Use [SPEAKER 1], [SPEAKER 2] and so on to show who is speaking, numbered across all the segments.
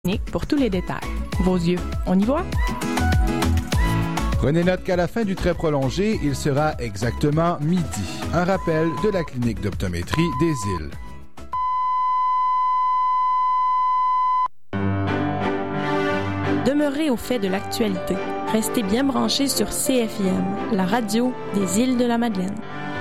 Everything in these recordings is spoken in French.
[SPEAKER 1] pour tous les détails. Vos yeux, on y voit?
[SPEAKER 2] Prenez note qu'à la fin du trait prolongé, il sera exactement midi. Un rappel de la clinique d'optométrie des Îles.
[SPEAKER 1] Demeurez au fait de l'actualité. Restez bien branchés sur CFIM, la radio des Îles de la Madeleine.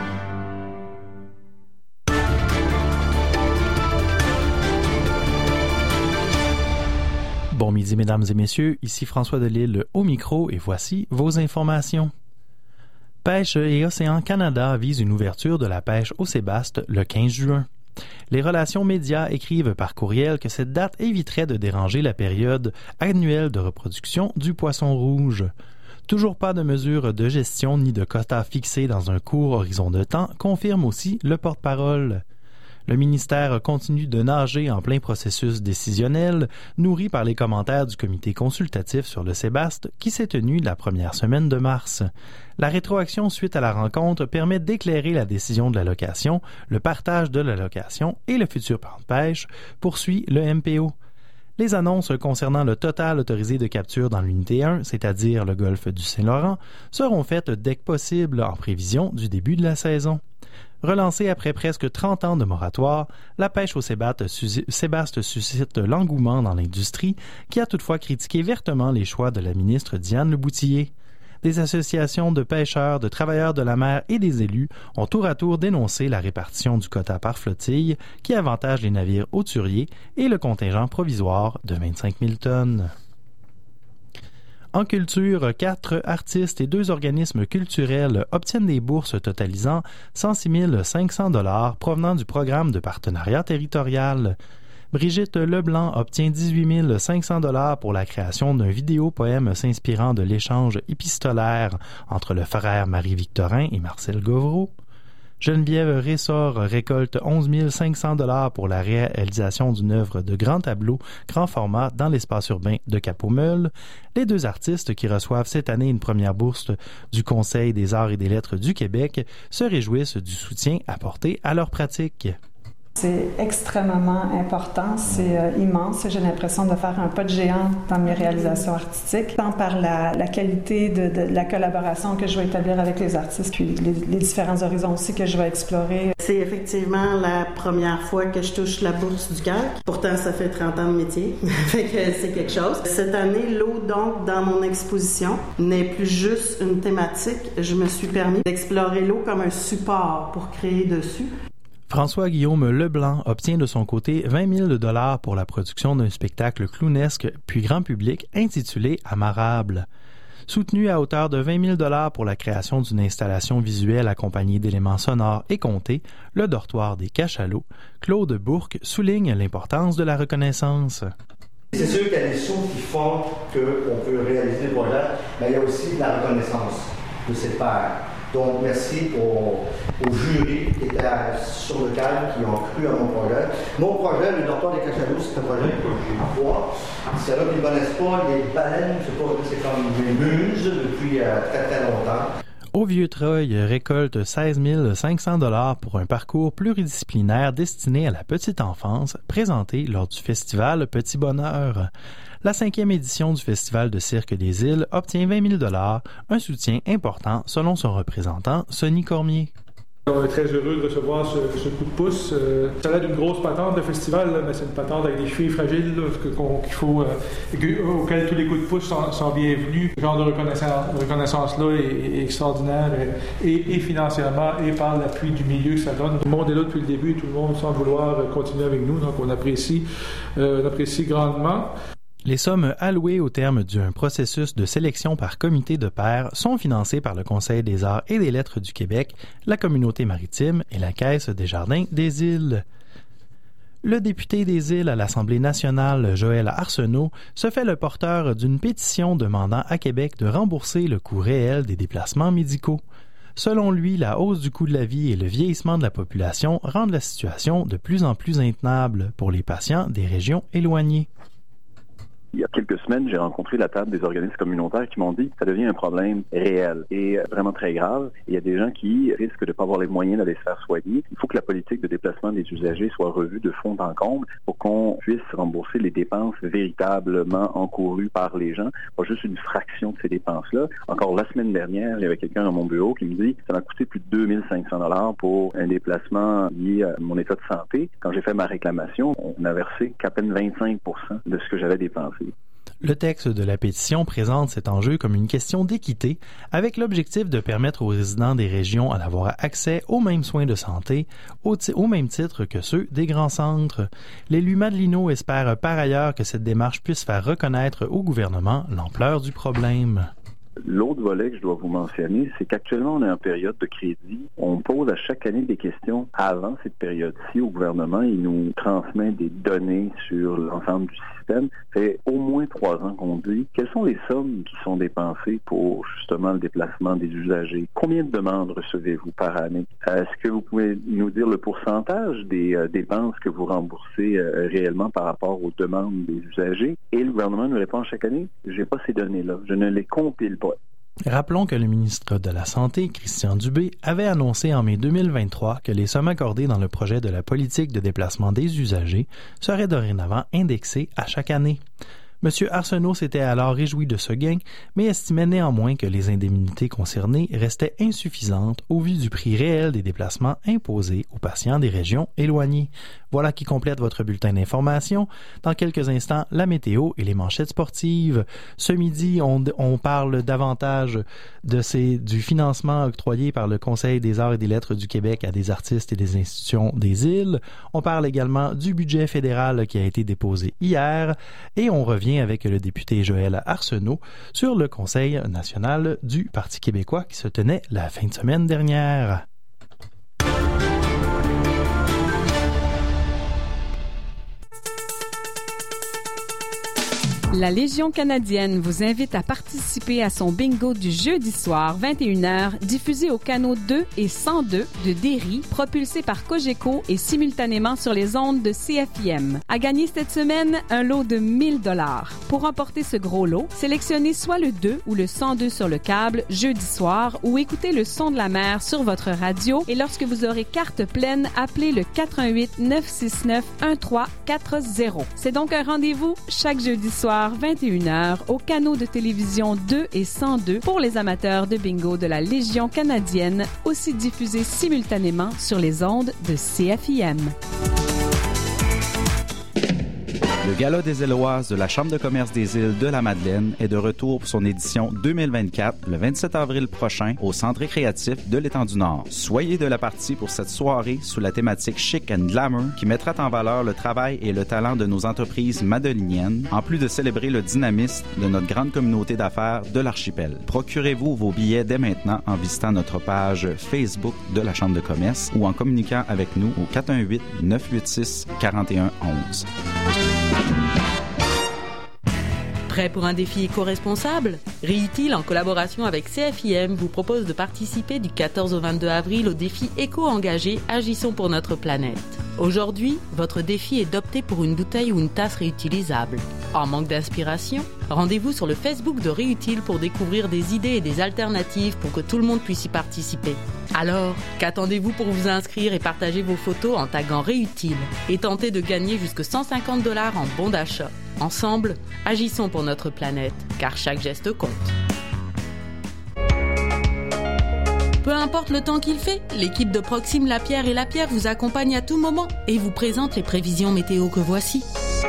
[SPEAKER 3] Bon midi, mesdames et messieurs, ici François Delisle au micro et voici vos informations. Pêche et Océan Canada vise une ouverture de la pêche au Sébaste le 15 juin. Les relations médias écrivent par courriel que cette date éviterait de déranger la période annuelle de reproduction du poisson rouge. Toujours pas de mesures de gestion ni de quotas fixés dans un court horizon de temps, confirme aussi le porte-parole. Le ministère continue de nager en plein processus décisionnel, nourri par les commentaires du comité consultatif sur le Sébaste qui s'est tenu la première semaine de mars. La rétroaction suite à la rencontre permet d'éclairer la décision de l'allocation, le partage de l'allocation et le futur plan de pêche, poursuit le MPO. Les annonces concernant le total autorisé de capture dans l'unité 1, c'est-à-dire le golfe du Saint-Laurent, seront faites dès que possible en prévision du début de la saison. Relancée après presque 30 ans de moratoire, la pêche au Sébaste suscite l'engouement dans l'industrie, qui a toutefois critiqué vertement les choix de la ministre Diane Leboutillier. Des associations de pêcheurs, de travailleurs de la mer et des élus ont tour à tour dénoncé la répartition du quota par flottille qui avantage les navires hauturiers et le contingent provisoire de 25 000 tonnes. En culture, 4 artistes et 2 organismes culturels obtiennent des bourses totalisant 106 500 $ provenant du programme de partenariat territorial. Brigitte Leblanc obtient 18 500 $ pour la création d'un vidéo-poème s'inspirant de l'échange épistolaire entre le frère Marie-Victorin et Marcel Govreau. Geneviève Ressort récolte 11 500 $ pour la réalisation d'une œuvre de grand tableau, grand format dans l'espace urbain de Cap-aux-Meules. Les 2 artistes qui reçoivent cette année une première bourse du Conseil des arts et des lettres du Québec se réjouissent du soutien apporté à leur pratique.
[SPEAKER 4] C'est extrêmement important, c'est immense. J'ai l'impression de faire un pas de géant dans mes réalisations artistiques, tant par la qualité de la collaboration que je vais établir avec les artistes, puis les différents horizons aussi que je vais explorer.
[SPEAKER 5] C'est effectivement la première fois que je touche la bourse du CAQ. Pourtant, ça fait 30 ans de métier, fait que c'est quelque chose. Cette année, l'eau, donc, dans mon exposition, n'est plus juste une thématique. Je me suis permis d'explorer l'eau comme un support pour créer dessus.
[SPEAKER 3] François-Guillaume Leblanc obtient de son côté 20 000 $ pour la production d'un spectacle clownesque puis grand public intitulé Amarable. Soutenu à hauteur de 20 000 $ pour la création d'une installation visuelle accompagnée d'éléments sonores et comptés, le dortoir des Cachalots, Claude Bourque souligne l'importance de la reconnaissance.
[SPEAKER 6] C'est sûr qu'il y a des sous qui font qu'on peut réaliser le projet, mais il y a aussi la reconnaissance de ses pairs. Donc, merci aux jurys qui étaient sur le cadre, qui ont cru à mon projet. Mon projet, le dortoir des Cachalots, c'est un projet que j'ai voir. C'est là qu'ils ne connaissent pas les baleines, c'est comme des muses depuis très très longtemps.
[SPEAKER 3] Au Vieux-Treuil récolte 16 500 $ pour un parcours pluridisciplinaire destiné à la petite enfance, présenté lors du festival Petit Bonheur. La 5e édition du Festival de cirque des Îles obtient 20 000 $, un soutien important selon son représentant, Sonny Cormier.
[SPEAKER 7] On est très heureux de recevoir ce coup de pouce. Ça a l'air d'une grosse patente de festival, là, mais c'est une patente avec des chevilles fragiles là, auxquelles tous les coups de pouce sont bienvenus. Ce genre de reconnaissance-là est extraordinaire et financièrement et par l'appui du milieu que ça donne. Tout le monde est là depuis le début, tout le monde semble vouloir continuer avec nous, donc on apprécie grandement.
[SPEAKER 3] Les sommes allouées au terme d'un processus de sélection par comité de pairs sont financées par le Conseil des arts et des lettres du Québec, la Communauté maritime et la Caisse des jardins des îles. Le député des îles à l'Assemblée nationale, Joël Arsenault, se fait le porteur d'une pétition demandant à Québec de rembourser le coût réel des déplacements médicaux. Selon lui, la hausse du coût de la vie et le vieillissement de la population rendent la situation de plus en plus intenable pour les patients des régions éloignées.
[SPEAKER 8] Il y a quelques semaines, j'ai rencontré la table des organismes communautaires qui m'ont dit que ça devient un problème réel et vraiment très grave. Il y a des gens qui risquent de ne pas avoir les moyens d'aller se faire soigner. Il faut que la politique de déplacement des usagers soit revue de fond en comble pour qu'on puisse rembourser les dépenses véritablement encourues par les gens, pas juste une fraction de ces dépenses-là. Encore la semaine dernière, il y avait quelqu'un dans mon bureau qui me dit que ça m'a coûté plus de 2500$ pour un déplacement lié à mon état de santé. Quand j'ai fait ma réclamation, on n'a versé qu'à peine 25% de ce que j'avais dépensé.
[SPEAKER 3] Le texte de la pétition présente cet enjeu comme une question d'équité, avec l'objectif de permettre aux résidents des régions d'avoir accès aux mêmes soins de santé, au même titre que ceux des grands centres. L'élu Madelino espère par ailleurs que cette démarche puisse faire reconnaître au gouvernement l'ampleur du problème.
[SPEAKER 8] L'autre volet que je dois vous mentionner, c'est qu'actuellement, on est en période de crédit. On pose à chaque année des questions avant cette période-ci au gouvernement. Il nous transmet des données sur l'ensemble du système. Ça fait au moins 3 ans qu'on dit quelles sont les sommes qui sont dépensées pour justement le déplacement des usagers. Combien de demandes recevez-vous par année? Est-ce que vous pouvez nous dire le pourcentage des dépenses que vous remboursez réellement par rapport aux demandes des usagers? Et le gouvernement nous répond chaque année, j'ai pas ces données-là. Je ne les compile pas.
[SPEAKER 3] Rappelons que le ministre de la Santé, Christian Dubé, avait annoncé en mai 2023 que les sommes accordées dans le projet de la politique de déplacement des usagers seraient dorénavant indexées à chaque année. M. Arsenault s'était alors réjoui de ce gain, mais estimait néanmoins que les indemnités concernées restaient insuffisantes au vu du prix réel des déplacements imposés aux patients des régions éloignées. Voilà qui complète votre bulletin d'information. Dans quelques instants, la météo et les manchettes sportives. Ce midi, on parle davantage du financement octroyé par le Conseil des arts et des lettres du Québec à des artistes et des institutions des îles. On parle également du budget fédéral qui a été déposé hier et on revient avec le député Joël Arsenault sur le Conseil national du Parti québécois qui se tenait la fin de semaine dernière.
[SPEAKER 9] La Légion canadienne vous invite à participer à son bingo du jeudi soir, 21h, diffusé au canot 2 et 102 de Derry, propulsé par Cogeco et simultanément sur les ondes de CFIM. À gagner cette semaine, un lot de 1000 $. Pour remporter ce gros lot, sélectionnez soit le 2 ou le 102 sur le câble jeudi soir ou écoutez le son de la mer sur votre radio et lorsque vous aurez carte pleine, appelez le 418-969-1340. C'est donc un rendez-vous chaque jeudi soir 21h au canot de télévision 2 et 102 pour les amateurs de bingo de la Légion canadienne, aussi diffusé simultanément sur les ondes de CFIM.
[SPEAKER 10] Le Gala des Éloises de la Chambre de commerce des îles de la Madeleine est de retour pour son édition 2024, le 27 avril prochain, au Centre récréatif de l'Étang du Nord. Soyez de la partie pour cette soirée sous la thématique Chic and Glamour qui mettra en valeur le travail et le talent de nos entreprises madeliniennes, en plus de célébrer le dynamisme de notre grande communauté d'affaires de l'archipel. Procurez-vous vos billets dès maintenant en visitant notre page Facebook de la Chambre de commerce ou en communiquant avec nous au 418-986-4111.
[SPEAKER 11] Prêt pour un défi éco-responsable? ReUtile, en collaboration avec CFIM, vous propose de participer du 14 au 22 avril au défi éco-engagé Agissons pour notre planète. Aujourd'hui, votre défi est d'opter pour une bouteille ou une tasse réutilisable. En manque d'inspiration? Rendez-vous sur le Facebook de ReUtile pour découvrir des idées et des alternatives pour que tout le monde puisse y participer. Alors, qu'attendez-vous pour vous inscrire et partager vos photos en taguant ReUtile et tenter de gagner jusque 150 $ en bons d'achat? Ensemble, agissons pour notre planète, car chaque geste compte. Peu importe le temps qu'il fait, l'équipe de Proxime Lapierre et Lapierre vous accompagne à tout moment et vous présente les prévisions météo que voici.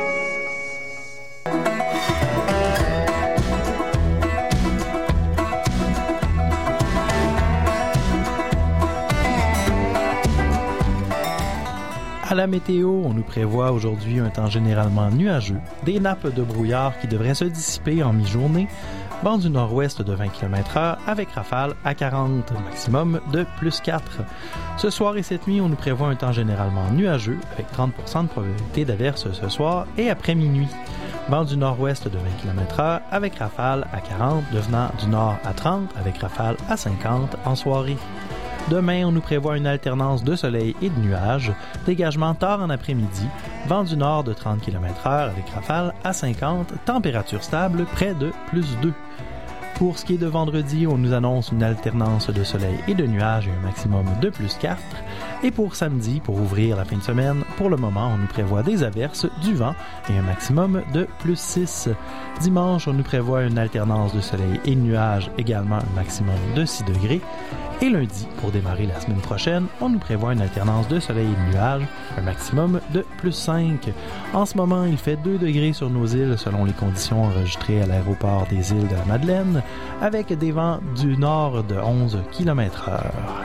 [SPEAKER 3] À la météo, on nous prévoit aujourd'hui un temps généralement nuageux, des nappes de brouillard qui devraient se dissiper en mi-journée, vent du nord-ouest de 20 km/h avec rafale à 40, maximum de plus 4. Ce soir et cette nuit, on nous prévoit un temps généralement nuageux avec 30% de probabilité d'averse ce soir et après minuit. Vent du nord-ouest de 20 km/h avec rafale à 40, devenant du nord à 30 avec rafale à 50 en soirée. Demain, on nous prévoit une alternance de soleil et de nuages, dégagement tard en après-midi, vent du nord de 30 km/h avec rafales à 50, température stable près de +2. Pour ce qui est de vendredi, on nous annonce une alternance de soleil et de nuages et un maximum de +4. Et pour samedi, pour ouvrir la fin de semaine, pour le moment, on nous prévoit des averses, du vent et un maximum de +6. Dimanche, on nous prévoit une alternance de soleil et de nuages, également un maximum de 6 degrés. Et lundi, pour démarrer la semaine prochaine, on nous prévoit une alternance de soleil et de nuages, un maximum de +5. En ce moment, il fait 2 degrés sur nos îles selon les conditions enregistrées à l'aéroport des îles de la Madeleine, avec des vents du nord de 11 km/h.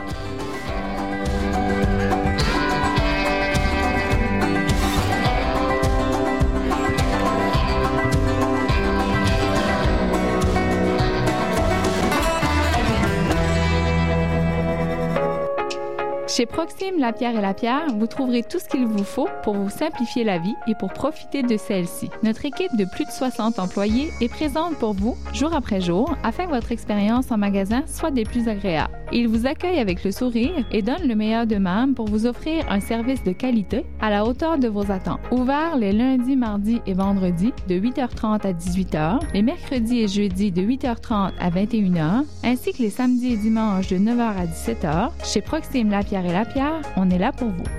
[SPEAKER 12] Chez Proxime Lapierre et Lapierre, vous trouverez tout ce qu'il vous faut pour vous simplifier la vie et pour profiter de celle-ci. Notre équipe de plus de 60 employés est présente pour vous, jour après jour, afin que votre expérience en magasin soit des plus agréables. Ils vous accueillent avec le sourire et donnent le meilleur d'eux-mêmes pour vous offrir un service de qualité à la hauteur de vos attentes. Ouvert les lundis, mardis et vendredis de 8h30 à 18h, les mercredis et jeudis de 8h30 à 21h, ainsi que les samedis et dimanches de 9h à 17h, chez Proxime Lapierre et Lapierre, on est là pour vous.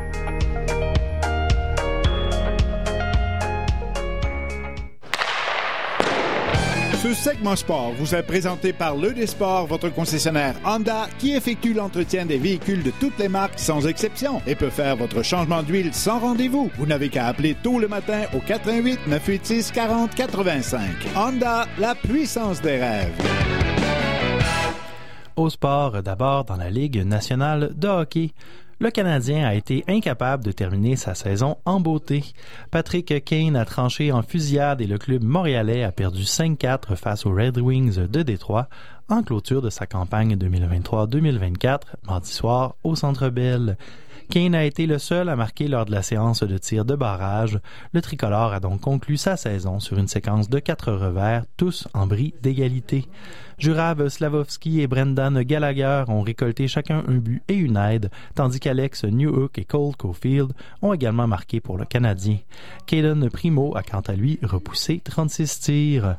[SPEAKER 13] Ce segment sport vous est présenté par l'ED Sport, votre concessionnaire Honda qui effectue l'entretien des véhicules de toutes les marques sans exception et peut faire votre changement d'huile sans rendez-vous. Vous n'avez qu'à appeler tôt le matin au 88 986 40 85. Honda, la puissance des rêves.
[SPEAKER 3] Au sport, d'abord dans la Ligue nationale de hockey. Le Canadien a été incapable de terminer sa saison en beauté. Patrick Kane a tranché en fusillade et le club montréalais a perdu 5-4 face aux Red Wings de Détroit en clôture de sa campagne 2023-2024, mardi soir au Centre Bell. Kane a été le seul à marquer lors de la séance de tir de barrage. Le tricolore a donc conclu sa saison sur une séquence de 4 revers, tous en bris d'égalité. Jurav Slavovski et Brendan Gallagher ont récolté chacun un but et une aide, tandis qu'Alex Newhook et Cole Caulfield ont également marqué pour le Canadien. Caden Primo a quant à lui repoussé 36 tirs.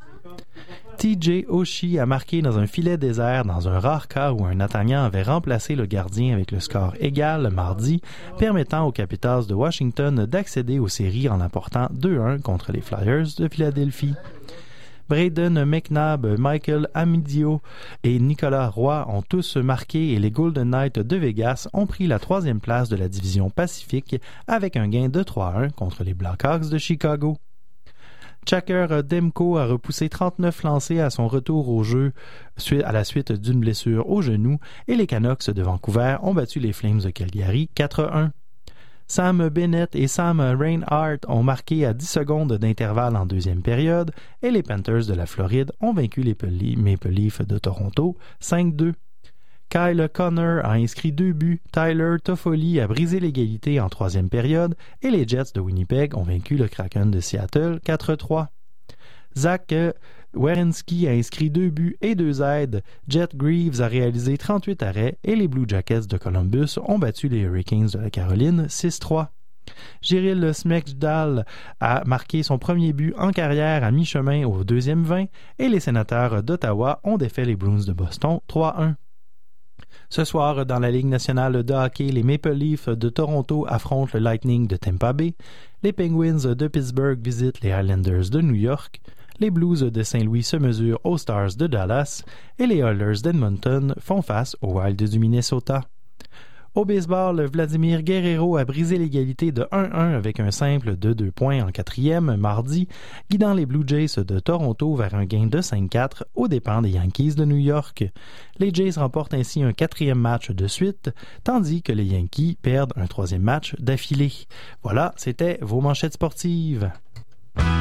[SPEAKER 3] TJ Oshie a marqué dans un filet désert dans un rare cas où un attaquant avait remplacé le gardien avec le score égal mardi, permettant aux Capitals de Washington d'accéder aux séries en l'emportant 2-1 contre les Flyers de Philadelphie. Braden McNabb, Michael Amidio et Nicolas Roy ont tous marqué et les Golden Knights de Vegas ont pris la 3e place de la division Pacifique avec un gain de 3-1 contre les Blackhawks de Chicago. Chakar Demko a repoussé 39 lancés à son retour au jeu à la suite d'une blessure au genou et les Canucks de Vancouver ont battu les Flames de Calgary 4-1. Sam Bennett et Sam Reinhart ont marqué à 10 secondes d'intervalle en deuxième période et les Panthers de la Floride ont vaincu les Maple Leafs de Toronto 5-2. Kyle Connor a inscrit 2 buts, Tyler Toffoli a brisé l'égalité en troisième période et les Jets de Winnipeg ont vaincu le Kraken de Seattle 4-3. Zach Werenski a inscrit 2 buts et 2 aides, Jet Greaves a réalisé 38 arrêts et les Blue Jackets de Columbus ont battu les Hurricanes de la Caroline 6-3. Jirill Smekdal a marqué son premier but en carrière à mi-chemin au deuxième 20 et les Sénateurs d'Ottawa ont défait les Bruins de Boston 3-1. Ce soir, dans la Ligue nationale de hockey, les Maple Leafs de Toronto affrontent le Lightning de Tampa Bay, les Penguins de Pittsburgh visitent les Islanders de New York, les Blues de Saint-Louis se mesurent aux Stars de Dallas et les Oilers d'Edmonton font face aux Wild du Minnesota. Au baseball, Vladimir Guerrero a brisé l'égalité de 1-1 avec un simple de 2 points en quatrième mardi, guidant les Blue Jays de Toronto vers un gain de 5-4 aux dépens des Yankees de New York. Les Jays remportent ainsi un 4e match de suite, tandis que les Yankees perdent un 3e match d'affilée. Voilà, c'était vos manchettes sportives.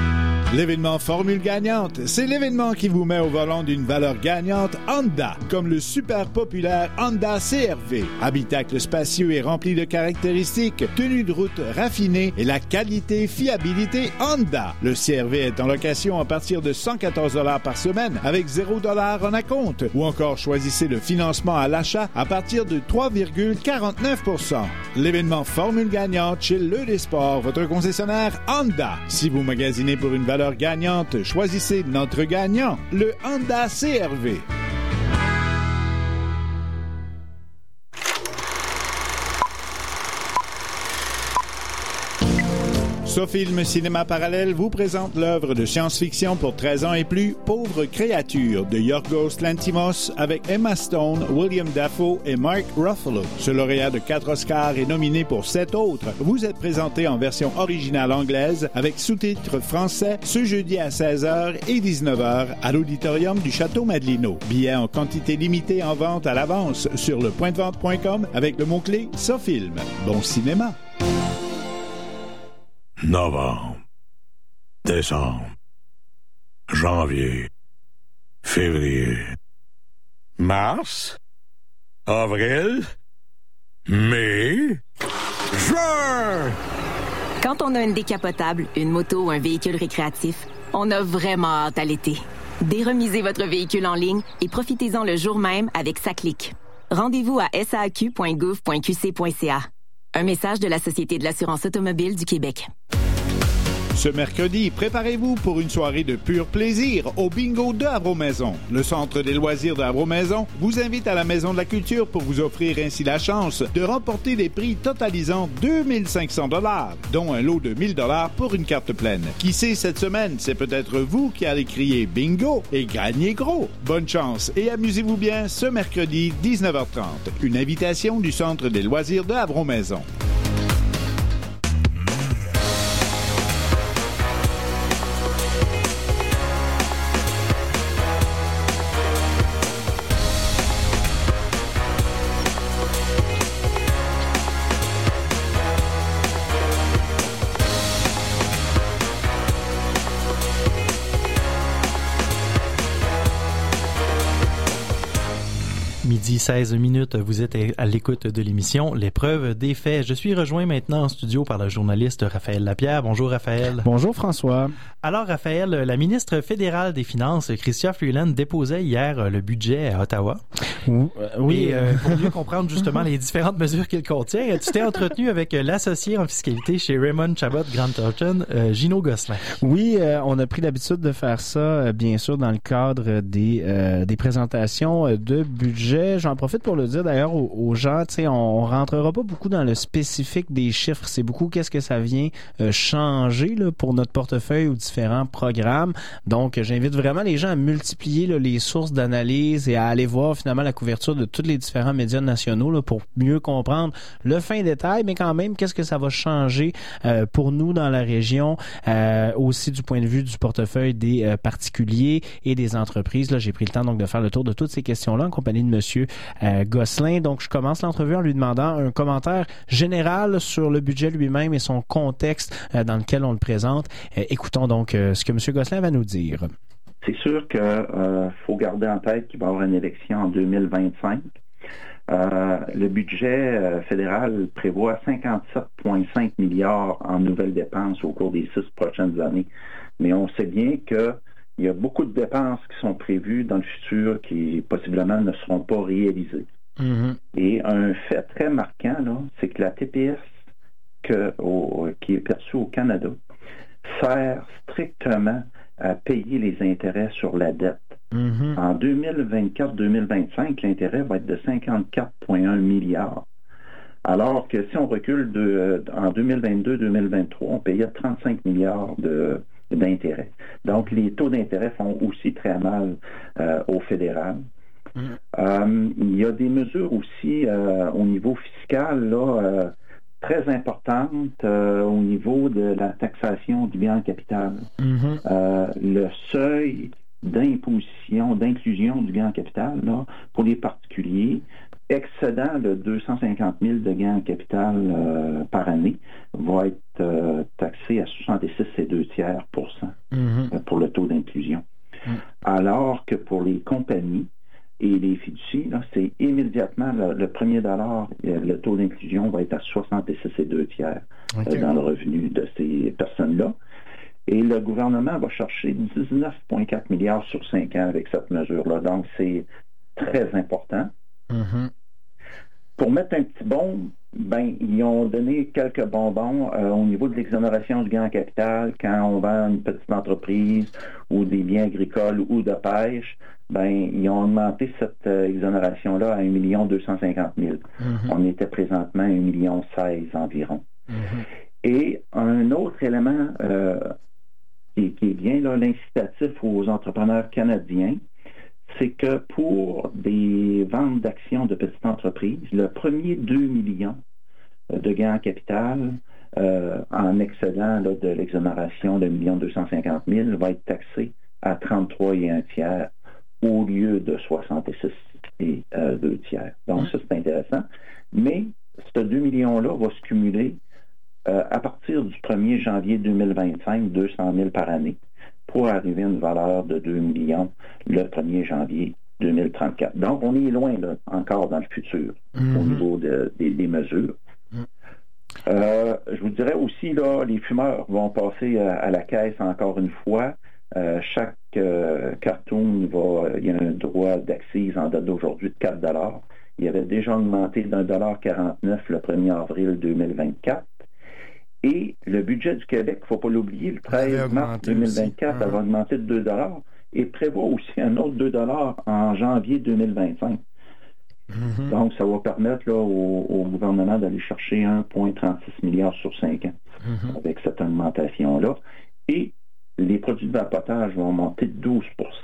[SPEAKER 13] L'événement Formule gagnante, c'est l'événement qui vous met au volant d'une valeur gagnante Honda, comme le super populaire Honda CR-V. Habitacle spacieux et rempli de caractéristiques, tenue de route raffinée et la qualité, fiabilité Honda. Le CR-V est en location à partir de 114 $ par semaine avec 0 $ en acompte. Ou encore choisissez le financement à l'achat à partir de 3,49 %. L'événement Formule gagnante chez Le Desports, votre concessionnaire Honda. Si vous magasinez pour une valeur gagnante, choisissez notre gagnant, le Honda CR-V. SoFilm Cinéma Parallèle vous présente l'œuvre de science-fiction pour 13 ans et plus, Pauvre créature, de Yorgos Lanthimos, avec Emma Stone, William Dafoe et Mark Ruffalo. Ce lauréat de 4 Oscars est nominé pour 7 autres. Vous êtes présenté en version originale anglaise avec sous-titres français ce jeudi à 16h et 19h à l'auditorium du Château Madelino. Billets en quantité limitée en vente à l'avance sur lepointdevente.com avec le mot-clé SoFilm. Bon cinéma!
[SPEAKER 14] Novembre, décembre, janvier, février, mars, avril, mai, juin.
[SPEAKER 15] Quand on a une décapotable, une moto ou un véhicule récréatif, on a vraiment hâte à l'été. Déremisez votre véhicule en ligne et profitez-en le jour même avec SACLIC. Rendez-vous à saaq.gouv.qc.ca. Un message de la Société de l'assurance automobile du Québec.
[SPEAKER 13] Ce mercredi, préparez-vous pour une soirée de pur plaisir au bingo de Havre-Maison. Le Centre des loisirs de Havre-Maison vous invite à la Maison de la Culture pour vous offrir ainsi la chance de remporter des prix totalisant 2500 $, dont un lot de 1000 $ pour une carte pleine. Qui sait, cette semaine, c'est peut-être vous qui allez crier bingo et gagner gros. Bonne chance et amusez-vous bien ce mercredi 19h30. Une invitation du Centre des loisirs de Havre-Maison.
[SPEAKER 3] Midi 16 minutes, vous êtes à l'écoute de l'émission L'épreuve des faits. Je suis rejoint maintenant en studio par le journaliste Raphaël Lapierre. Bonjour Raphaël.
[SPEAKER 16] Bonjour François.
[SPEAKER 3] Alors Raphaël, la ministre fédérale des Finances, Chrystia Freeland, déposait hier le budget à Ottawa.
[SPEAKER 16] Oui.
[SPEAKER 3] Et pour mieux comprendre justement les différentes mesures qu'il contient, tu t'es entretenu avec l'associé en fiscalité chez Raymond Chabot Grant Thornton, Gino Gosselin.
[SPEAKER 16] Oui, on a pris l'habitude de faire ça, bien sûr, dans le cadre des présentations de budget. J'en profite pour le dire d'ailleurs aux gens, tu sais, on rentrera pas beaucoup dans le spécifique des chiffres, c'est beaucoup qu'est-ce que ça vient changer là, pour notre portefeuille ou différents programmes. Donc, j'invite vraiment les gens à multiplier là, les sources d'analyse et à aller voir finalement la couverture de tous les différents médias nationaux là, pour mieux comprendre le fin détail, mais quand même, qu'est-ce que ça va changer pour nous dans la région, aussi du point de vue du portefeuille des particuliers et des entreprises. Là, j'ai pris le temps donc de faire le tour de toutes ces questions-là en compagnie de Monsieur Gosselin. Donc, je commence l'entrevue en lui demandant un commentaire général sur le budget lui-même et son contexte dans lequel on le présente. Écoutons donc ce que M. Gosselin va nous dire.
[SPEAKER 8] C'est sûr qu'il faut garder en tête qu'il va y avoir une élection en 2025. Le budget fédéral prévoit 57,5 milliards en nouvelles dépenses au cours des 6 prochaines années. Mais on sait bien que il y a beaucoup de dépenses qui sont prévues dans le futur qui possiblement ne seront pas réalisées. Mm-hmm. Et un fait très marquant, là, c'est que la TPS qui est perçue au Canada sert strictement à payer les intérêts sur la dette. Mm-hmm. En 2024-2025, l'intérêt va être de 54,1 milliards. Alors que si on recule en 2022-2023, on payait 35 milliards d'intérêt. Donc, les taux d'intérêt font aussi très mal au fédéral. Il y a des mesures aussi au niveau fiscal là, très importantes au niveau de la taxation du bien en capital. Le seuil d'imposition, d'inclusion du bien en capital là, pour les particuliers excédant de 250 000 de gains en capital par année va être taxé à 66,2% pour le taux d'inclusion. Alors que pour les compagnies et les fiducies, là, c'est immédiatement le premier dollar, le taux d'inclusion va être à 66,2% dans le revenu de ces personnes-là. Et le gouvernement va chercher 19,4 milliards sur 5 ans avec cette mesure-là. Donc, c'est très important. Pour mettre un petit bon, ils ont donné quelques bonbons au niveau de l'exonération du gain en capital. Quand on vend une petite entreprise ou des biens agricoles ou de pêche, ils ont augmenté cette exonération-là à 1 250 000. On était présentement à 1 million 16 environ. Et un autre élément qui est bien là, l'incitatif aux entrepreneurs canadiens, c'est que pour des ventes d'actions de petites entreprises, le premier 2 millions de gains en capital en excédent là, de l'exonération de 1 250 000 va être taxé à 33 1/3 au lieu de 66 2/3. Donc ça, c'est intéressant. Mais ce 2 millions-là va se cumuler à partir du 1er janvier 2025, 200 000 par année, pour arriver à une valeur de 2 millions le 1er janvier 2034. Donc, on est loin là, encore dans le futur au niveau des mesures. Je vous dirais aussi, là, les fumeurs vont passer à la caisse encore une fois. Chaque cartoon, il y a un droit d'accise en date d'aujourd'hui de 4 $. Il avait déjà augmenté d'1 $49 le 1er avril 2024. Et le budget du Québec, il ne faut pas l'oublier, le 13 mars 2024, elle va augmenter de 2 $ et prévoit aussi un autre 2 $ en janvier 2025. Donc, ça va permettre là, au gouvernement d'aller chercher 1,36 milliard sur 5 ans avec cette augmentation-là. Et les produits de vapotage vont monter de 12%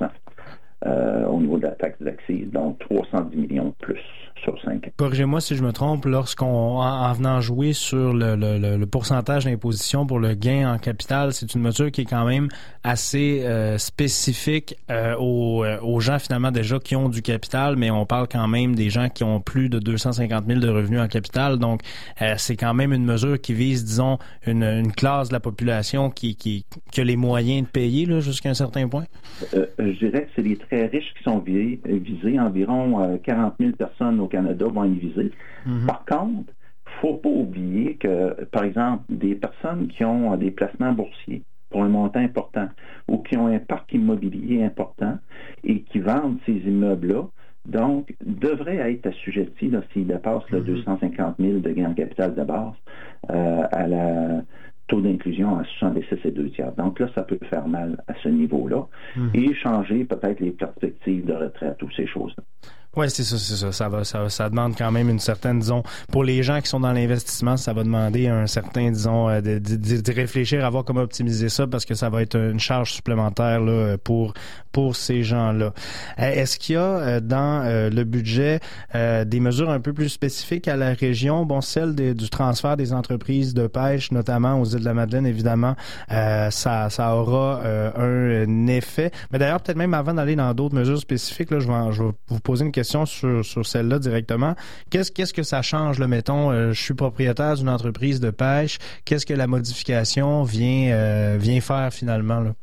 [SPEAKER 8] au niveau de la taxe d'accise, donc 310 millions de plus sur 5 ans.
[SPEAKER 16] Corrigez-moi si je me trompe, en venant jouer sur le pourcentage d'imposition pour le gain en capital, c'est une mesure qui est quand même assez spécifique aux gens finalement déjà qui ont du capital, mais on parle quand même des gens qui ont plus de 250 000 de revenus en capital, donc c'est quand même une mesure qui vise, disons, une classe de la population qui a les moyens de payer là, jusqu'à un certain point?
[SPEAKER 8] Je dirais que c'est les très riches qui sont visés. Environ 40 000 personnes au Canada vont être visées. Par contre, il ne faut pas oublier que, par exemple, des personnes qui ont des placements boursiers pour un montant important ou qui ont un parc immobilier important et qui vendent ces immeubles-là, donc, devraient être assujettis, là, s'ils dépassent le 250 000 de gains en capital de base, à la taux d'inclusion à 66,2%. Donc là, ça peut faire mal à ce niveau-là et changer peut-être les perspectives de retraite ou ces choses-là.
[SPEAKER 16] Oui, c'est ça. Ça demande quand même une certaine, disons, pour les gens qui sont dans l'investissement, ça va demander un certain, disons, de réfléchir à voir comment optimiser ça parce que ça va être une charge supplémentaire là, pour ces gens-là. Est-ce qu'il y a dans le budget des mesures un peu plus spécifiques à la région? Bon, celle du transfert des entreprises de pêche, notamment aux Îles-de-la-Madeleine, évidemment, ça aura un effet. Mais d'ailleurs, peut-être même avant d'aller dans d'autres mesures spécifiques, là, je vais vous poser une question sur celle-là directement. Qu'est-ce que ça change, là, mettons, je suis propriétaire d'une entreprise de pêche, qu'est-ce que la modification vient faire finalement, là?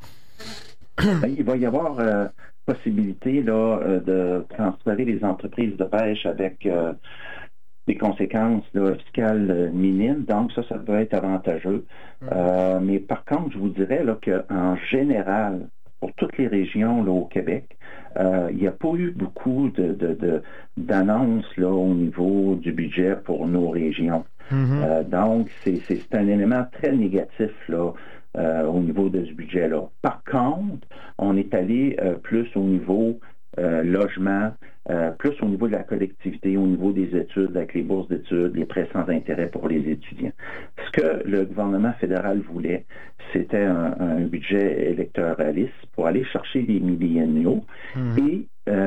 [SPEAKER 8] Il va y avoir possibilité là, de transférer les entreprises de pêche avec des conséquences là, fiscales minimes, donc ça peut être avantageux. Mais par contre, je vous dirais là, qu'en général, pour toutes les régions là, au Québec, il n'y a pas eu beaucoup d'annonces là, au niveau du budget pour nos régions. Donc, c'est un élément très négatif là, au niveau de ce budget-là. Par contre, on est allé plus au niveau logement, plus au niveau de la collectivité, au niveau des études, avec les bourses d'études, les prêts sans intérêt pour les étudiants. Ce que le gouvernement fédéral voulait, c'était un budget électoraliste pour aller chercher les milléniaux et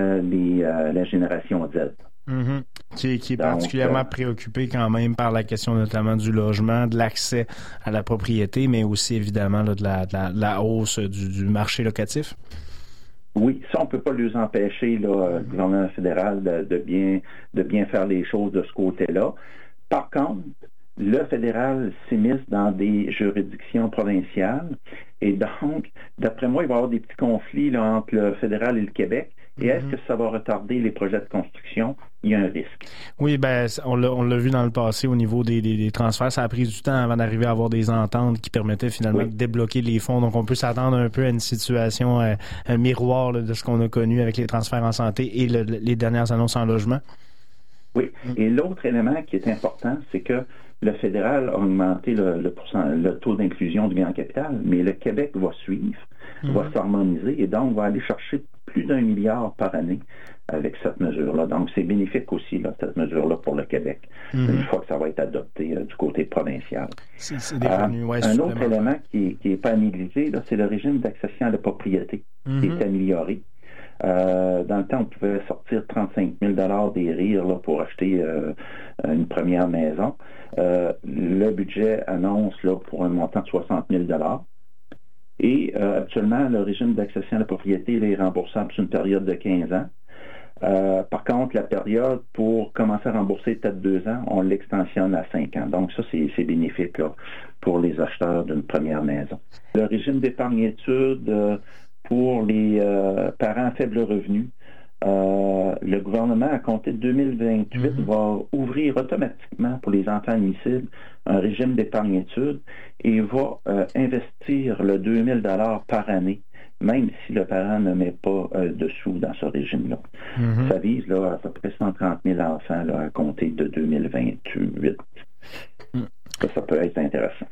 [SPEAKER 8] la génération Z.
[SPEAKER 16] Qui est particulièrement préoccupé quand même par la question notamment du logement, de l'accès à la propriété, mais aussi évidemment là, de la hausse du marché locatif.
[SPEAKER 8] Oui, ça, on ne peut pas les empêcher, le gouvernement fédéral, de bien faire les choses de ce côté-là. Par contre, le fédéral s'immisce dans des juridictions provinciales et donc, d'après moi, il va y avoir des petits conflits là, entre le fédéral et le Québec. Et est-ce que ça va retarder les projets de construction? Il y a un risque.
[SPEAKER 16] Oui, ben on l'a vu dans le passé au niveau des transferts. Ça a pris du temps avant d'arriver à avoir des ententes qui permettaient finalement de débloquer les fonds. Donc, on peut s'attendre un peu à une situation un miroir là, de ce qu'on a connu avec les transferts en santé et les dernières annonces en logement.
[SPEAKER 8] Oui. Et l'autre élément qui est important, c'est que le fédéral a augmenté le taux d'inclusion du gain en capital, mais le Québec va suivre, va s'harmoniser et donc va aller chercher plus d'1 milliard par année avec cette mesure-là. Donc, c'est bénéfique aussi, là, cette mesure-là, pour le Québec, une fois que ça va être adopté du côté provincial.
[SPEAKER 16] C'est des revenus,
[SPEAKER 8] un autre élément qui n'est pas à négliger, là, c'est le régime d'accession à la propriété qui est amélioré. Dans le temps, on pouvait sortir 35 000 des RIR là, pour acheter une première maison. Le budget annonce là, pour un montant de 60 000 et actuellement, le régime d'accession à la propriété là, est remboursable sur une période de 15 ans. Par contre, la période pour commencer à rembourser peut-être 2 ans, on l'extensionne à 5 ans. Donc ça, c'est bénéfique là, pour les acheteurs d'une première maison. Le régime d'épargne-études pour les parents à faible revenu, le gouvernement, à compter de 2028, va ouvrir automatiquement pour les enfants admissibles un régime d'épargne-études et va investir le 2 000 $ par année, même si le parent ne met pas de sous dans ce régime-là. Ça vise là, à peu près 130 000 enfants là, à compter de 2028. Ça peut être intéressant.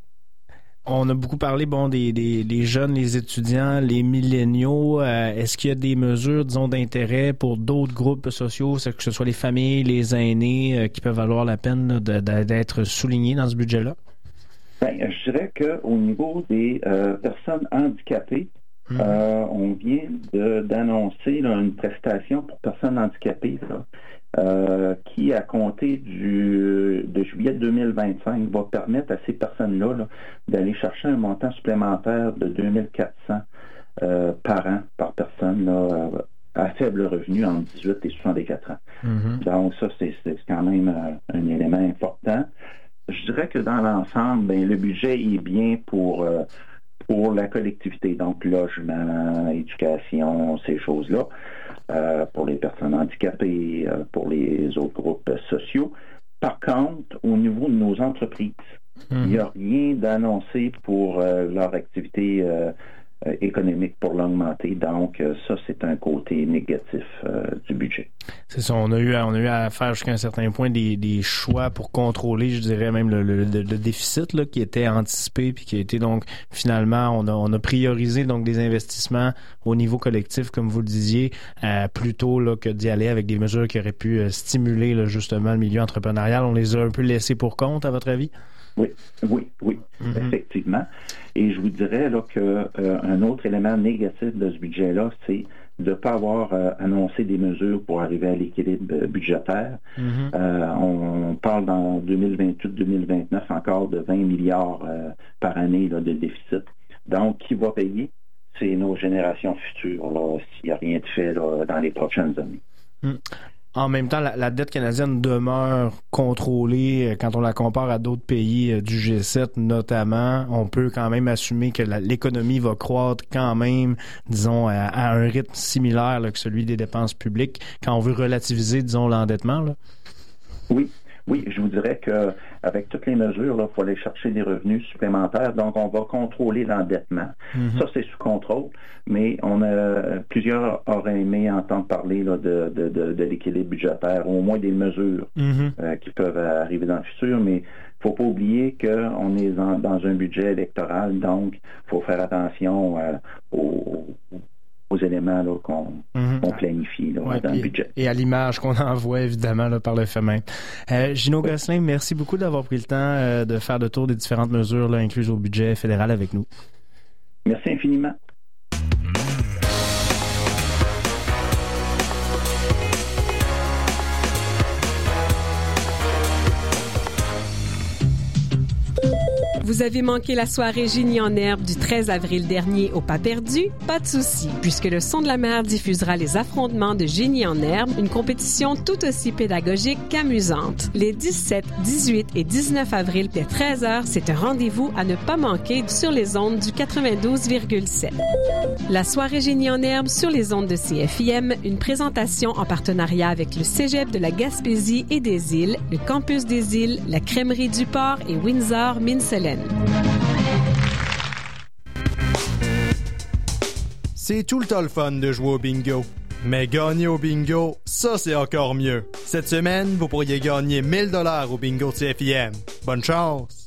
[SPEAKER 16] On a beaucoup parlé des jeunes, les étudiants, les milléniaux. Est-ce qu'il y a des mesures, disons, d'intérêt pour d'autres groupes sociaux, que ce soit les familles, les aînés, qui peuvent valoir la peine là, d'être soulignés dans ce budget-là?
[SPEAKER 8] Bien, je dirais qu'au niveau des personnes handicapées, on vient d'annoncer là, une prestation pour personnes handicapées là, qui, à compter de juillet 2025, va permettre à ces personnes-là là, d'aller chercher un montant supplémentaire de 2 400 par an, par personne, là, à faible revenu entre 18 et 64 ans. Donc ça, c'est quand même un élément important. Je dirais que dans l'ensemble, ben, le budget est bien pour la collectivité, donc logement, éducation, ces choses-là, pour les personnes handicapées, pour les autres groupes sociaux. Par contre, au niveau de nos entreprises, il n'y a rien d'annoncé pour leur activité économique pour l'augmenter. Donc, ça, c'est un côté négatif du budget.
[SPEAKER 16] C'est ça. On a eu à faire jusqu'à un certain point des choix pour contrôler, je dirais même le déficit là, qui était anticipé puis qui a été donc finalement on a priorisé donc des investissements au niveau collectif, comme vous le disiez, plutôt là que d'y aller avec des mesures qui auraient pu stimuler là, justement le milieu entrepreneurial. On les a un peu laissés pour compte, à votre avis?
[SPEAKER 8] Oui, effectivement. Et je vous dirais là, qu'un autre élément négatif de ce budget-là, c'est de ne pas avoir annoncé des mesures pour arriver à l'équilibre budgétaire. On parle dans 2028-2029 encore de 20 milliards par année là, de déficit. Donc, qui va payer? C'est nos générations futures, là, s'il n'y a rien de fait là, dans les prochaines années.
[SPEAKER 16] En même temps, la dette canadienne demeure contrôlée quand on la compare à d'autres pays du G7 notamment. On peut quand même assumer que l'économie va croître quand même, disons, à un rythme similaire là, que celui des dépenses publiques quand on veut relativiser, disons, l'endettement. Là.
[SPEAKER 8] Oui, je vous dirais qu'avec toutes les mesures, il faut aller chercher des revenus supplémentaires. Donc, on va contrôler l'endettement. Ça, c'est sous contrôle. Mais plusieurs auraient aimé entendre parler là, de l'équilibre budgétaire, au moins des mesures qui peuvent arriver dans le futur. Mais il ne faut pas oublier qu'on est dans un budget électoral. Donc, il faut faire attention aux éléments là, qu'on planifie là, dans le budget.
[SPEAKER 16] Et à l'image qu'on envoie, évidemment, là, par le fait même. Gino Gosselin, merci beaucoup d'avoir pris le temps de faire le tour des différentes mesures là, incluses au budget fédéral avec nous.
[SPEAKER 8] Merci infiniment.
[SPEAKER 9] Vous Vous avez manqué la soirée Génie en herbe du 13 avril dernier au Pas perdu? Pas de souci, puisque le Son de la mer diffusera les affrontements de Génie en herbe, une compétition tout aussi pédagogique qu'amusante. Les 17, 18 et 19 avril dès 13h, c'est un rendez-vous à ne pas manquer sur les ondes du 92,7. La soirée Génie en herbe sur les ondes de CFIM, une présentation en partenariat avec le Cégep de la Gaspésie et des Îles, le Campus des Îles, la Crèmerie du Port et Windsor Mincelène.
[SPEAKER 17] C'est tout le temps le fun de jouer au bingo. Mais gagner au bingo, ça c'est encore mieux. Cette semaine, vous pourriez gagner 1000 $ au bingo de CFIM. Bonne chance!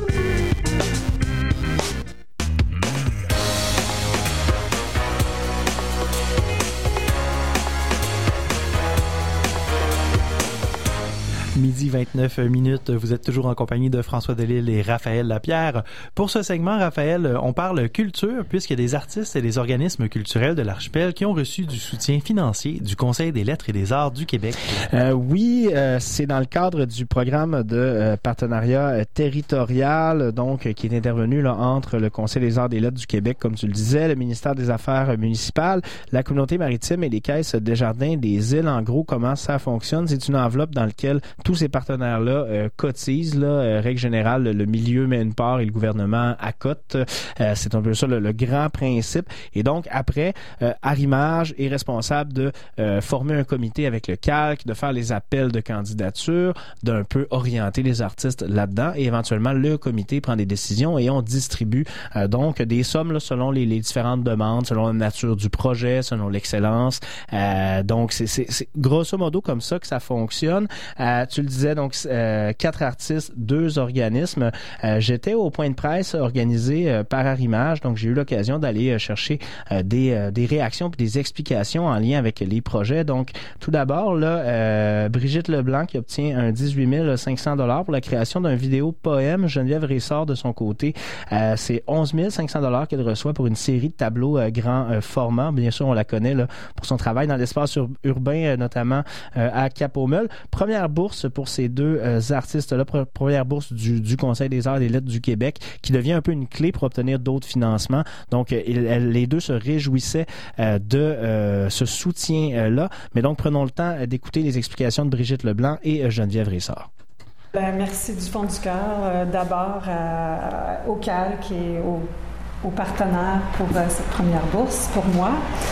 [SPEAKER 3] Midi 29 minutes, vous êtes toujours en compagnie de François Delisle et Raphaël Lapierre. Pour ce segment, Raphaël, on parle culture puisqu'il y a des artistes et des organismes culturels de l'archipel qui ont reçu du soutien financier du Conseil des lettres et des arts du Québec.
[SPEAKER 16] Oui, c'est dans le cadre du programme de partenariat territorial, donc qui est intervenu là, entre le Conseil des arts et des lettres du Québec, comme tu le disais, le ministère des Affaires municipales, la communauté maritime et les caisses Desjardins des Îles. En gros, comment ça fonctionne? C'est une enveloppe dans laquelle tous ces partenaires-là cotisent. Règle générale, le milieu met une part et le gouvernement accote. C'est un peu ça le grand principe. Et donc, après, Arrimage est responsable de former un comité avec le calque, de faire les appels de candidature, d'un peu orienter les artistes là-dedans. Et éventuellement, le comité prend des décisions et on distribue donc des sommes là, selon les différentes demandes, selon la nature du projet, selon l'excellence. Donc, c'est grosso modo comme ça que ça fonctionne. Tu le disais, donc 4 artistes, 2 organismes. J'étais au point de presse organisé par Arrimage, donc j'ai eu l'occasion d'aller chercher des réactions et des explications en lien avec les projets. Donc, tout d'abord, là, Brigitte Leblanc qui obtient un 18 500 $ pour la création d'un vidéo poème. Geneviève Ressort, de son côté, c'est 11 500 $ qu'elle reçoit pour une série de tableaux grand format. Bien sûr, on la connaît là, pour son travail dans l'espace urbain, notamment à Cap-aux-Meules. Première bourse pour ces 2 artistes-là, première bourse du Conseil des arts et des lettres du Québec, qui devient un peu une clé pour obtenir d'autres financements. Donc, les 2 se réjouissaient de ce soutien-là. Mais donc, prenons le temps d'écouter les explications de Brigitte Leblanc et Geneviève Ressort.
[SPEAKER 4] Merci du fond du cœur, d'abord au calque et aux partenaires pour cette première bourse, pour moi.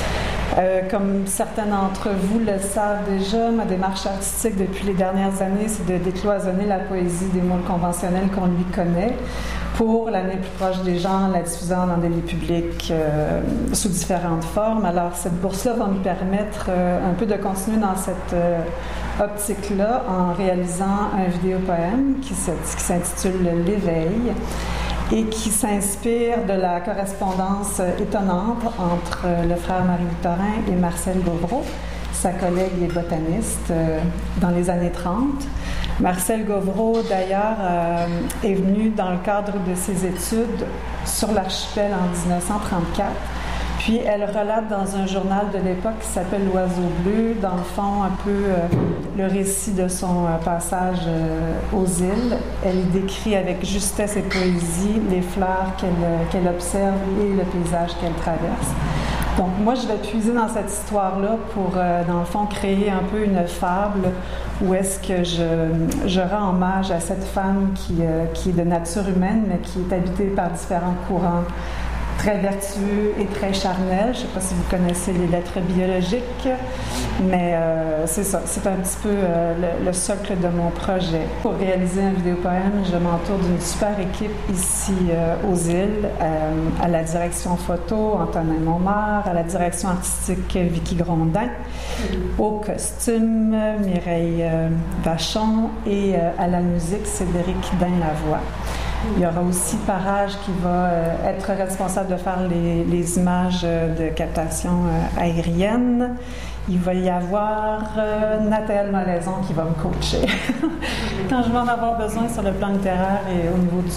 [SPEAKER 4] Comme certains d'entre vous le savent déjà, ma démarche artistique depuis les dernières années, c'est de décloisonner la poésie des mots conventionnels qu'on lui connaît pour l'amener plus proche des gens, la diffusant dans des lieux publics sous différentes formes. Alors, cette bourse-là va me permettre un peu de continuer dans cette optique-là en réalisant un vidéopoème qui s'intitule « L'éveil » et qui s'inspire de la correspondance étonnante entre le frère Marie-Victorin et Marcel Gauvreau, sa collègue et botaniste, dans les années 30. Marcel Gauvreau, d'ailleurs, est venu dans le cadre de ses études sur l'archipel en 1934. Puis elle relate dans un journal de l'époque qui s'appelle L'Oiseau bleu, dans le fond, un peu le récit de son passage aux îles. Elle y décrit avec justesse et poésie les fleurs qu'elle observe et le paysage qu'elle traverse. Donc moi, je vais puiser dans cette histoire-là pour, dans le fond, créer un peu une fable où est-ce que je rends hommage à cette femme qui est de nature humaine, mais qui est habitée par différents courants très vertueux et très charnel. Je ne sais pas si vous connaissez les lettres biologiques, mais c'est ça. C'est un petit peu le socle de mon projet. Pour réaliser un vidéopoème, je m'entoure d'une super équipe ici aux îles, à la direction photo, Antonin Montmard, à la direction artistique, Vicky Grondin, au costume, Mireille Vachon, et à la musique, Cédric Dain-Lavoie. Il y aura aussi Parage qui va être responsable de faire les images de captation aérienne. Il va y avoir Nathalie Malaison qui va me coacher quand je vais en avoir besoin sur le plan littéraire et au niveau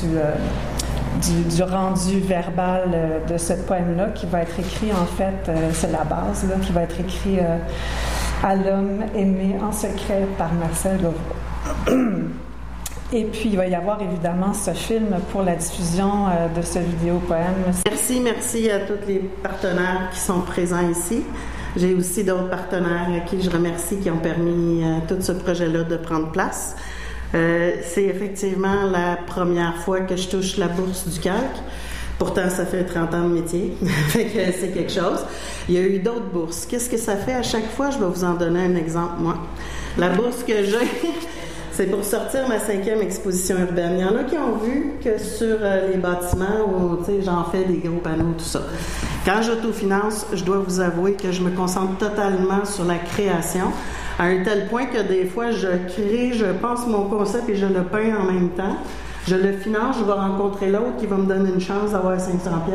[SPEAKER 4] du rendu verbal de ce poème-là, qui va être écrit, en fait, c'est la base, là, qui va être écrit à l'homme aimé en secret par Marcel Gauvreau. Et puis, il va y avoir évidemment ce film pour la diffusion de ce vidéo-poème.
[SPEAKER 5] Merci à tous les partenaires qui sont présents ici. J'ai aussi d'autres partenaires à qui je remercie qui ont permis tout ce projet-là de prendre place. C'est effectivement la première fois que je touche la bourse du calque. Pourtant, ça fait 30 ans de métier, fait que c'est quelque chose. Il y a eu d'autres bourses. Qu'est-ce que ça fait à chaque fois? Je vais vous en donner un exemple, moi. La bourse que j'ai, c'est pour sortir ma 5e exposition urbaine. Il y en a qui ont vu que sur les bâtiments où, tu sais, j'en fais des gros panneaux, tout ça. Quand j'autofinance, je dois vous avouer que je me concentre totalement sur la création, à un tel point que des fois, je crée, je pense mon concept et je le peins en même temps. Je le finance, je vais rencontrer l'autre qui va me donner une chance d'avoir 500$.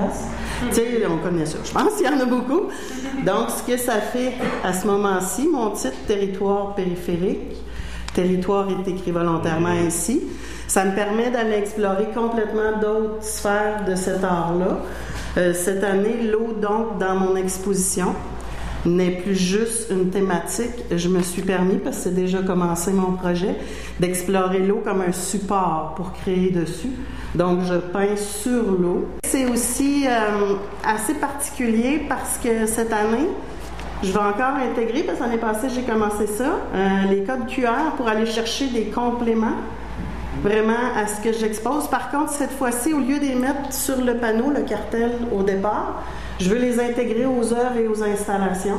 [SPEAKER 5] Tu sais, on connaît ça. Je pense qu'il y en a beaucoup. Donc, ce que ça fait à ce moment-ci, mon titre « Territoire périphérique », territoire est écrit volontairement ainsi, ça me permet d'aller explorer complètement d'autres sphères de cet art-là. Cette année, l'eau, donc, dans mon exposition, n'est plus juste une thématique. Je me suis permis, parce que c'est déjà commencé mon projet, d'explorer l'eau comme un support pour créer dessus. Donc, je peins sur l'eau. C'est aussi assez particulier parce que cette année, je vais encore intégrer, parce que l'année passée, j'ai commencé ça, les codes QR pour aller chercher des compléments vraiment à ce que j'expose. Par contre, cette fois-ci, au lieu de les mettre sur le panneau, le cartel au départ, je veux les intégrer aux œuvres et aux installations.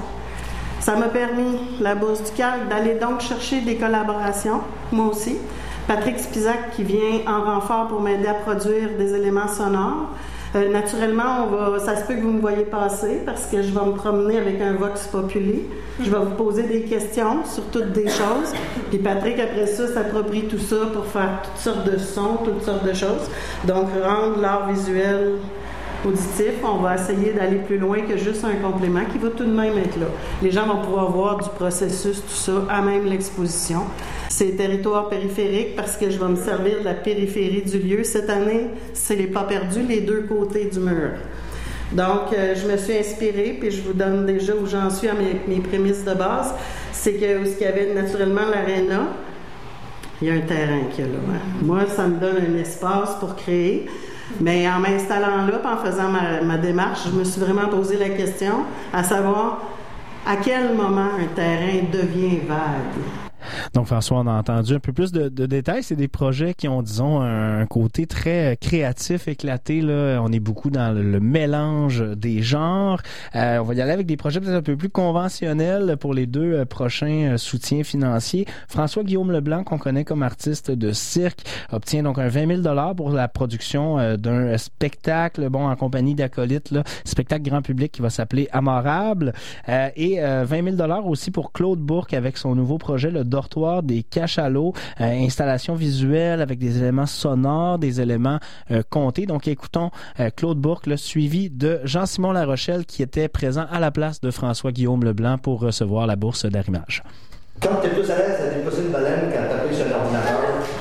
[SPEAKER 5] Ça m'a permis, la bourse du calque, d'aller donc chercher des collaborations, moi aussi. Patrick Spisak qui vient en renfort pour m'aider à produire des éléments sonores. Naturellement, ça se peut que vous me voyez passer parce que je vais me promener avec un Vox Populi. Je vais vous poser des questions sur toutes des choses. Puis Patrick, après ça, s'approprie tout ça pour faire toutes sortes de sons, toutes sortes de choses. Donc, rendre l'art visuel auditif, on va essayer d'aller plus loin que juste un complément qui va tout de même être là. Les gens vont pouvoir voir du processus, tout ça, à même l'exposition. C'est territoire périphérique parce que je vais me servir de la périphérie du lieu. Cette année, c'est les pas perdus, les deux côtés du mur. Donc, je me suis inspirée, puis je vous donne déjà où j'en suis à mes prémices de base. C'est que où il y avait naturellement l'aréna, il y a un terrain qui est là. Hein. Moi, ça me donne un espace pour créer. Mais en m'installant là, puis en faisant ma démarche, je me suis vraiment posé la question, à savoir à quel moment un terrain devient vague.
[SPEAKER 16] Donc, François, on a entendu un peu plus de détails. C'est des projets qui ont, disons, un côté très créatif, éclaté. Là. On est beaucoup dans le mélange des genres. On va y aller avec des projets peut-être un peu plus conventionnels pour les deux prochains soutiens financiers. François-Guillaume Leblanc, qu'on connaît comme artiste de cirque, obtient donc un 20 000 pour la production d'un spectacle, en compagnie d'acolytes, là, spectacle grand public qui va s'appeler Amorable. Et 20 000 aussi pour Claude Bourque avec son nouveau projet, le dortoir des cachalots, installation visuelle avec des éléments sonores, des éléments comptés. Donc, écoutons Claude Bourque, là, suivi de Jean-Simon Larochelle qui était présent à la place de François-Guillaume Leblanc pour recevoir la bourse d'arrimage.
[SPEAKER 6] Quand tu es plus à l'aise à déposer une baleine quand tu appuies sur l'ordinateur,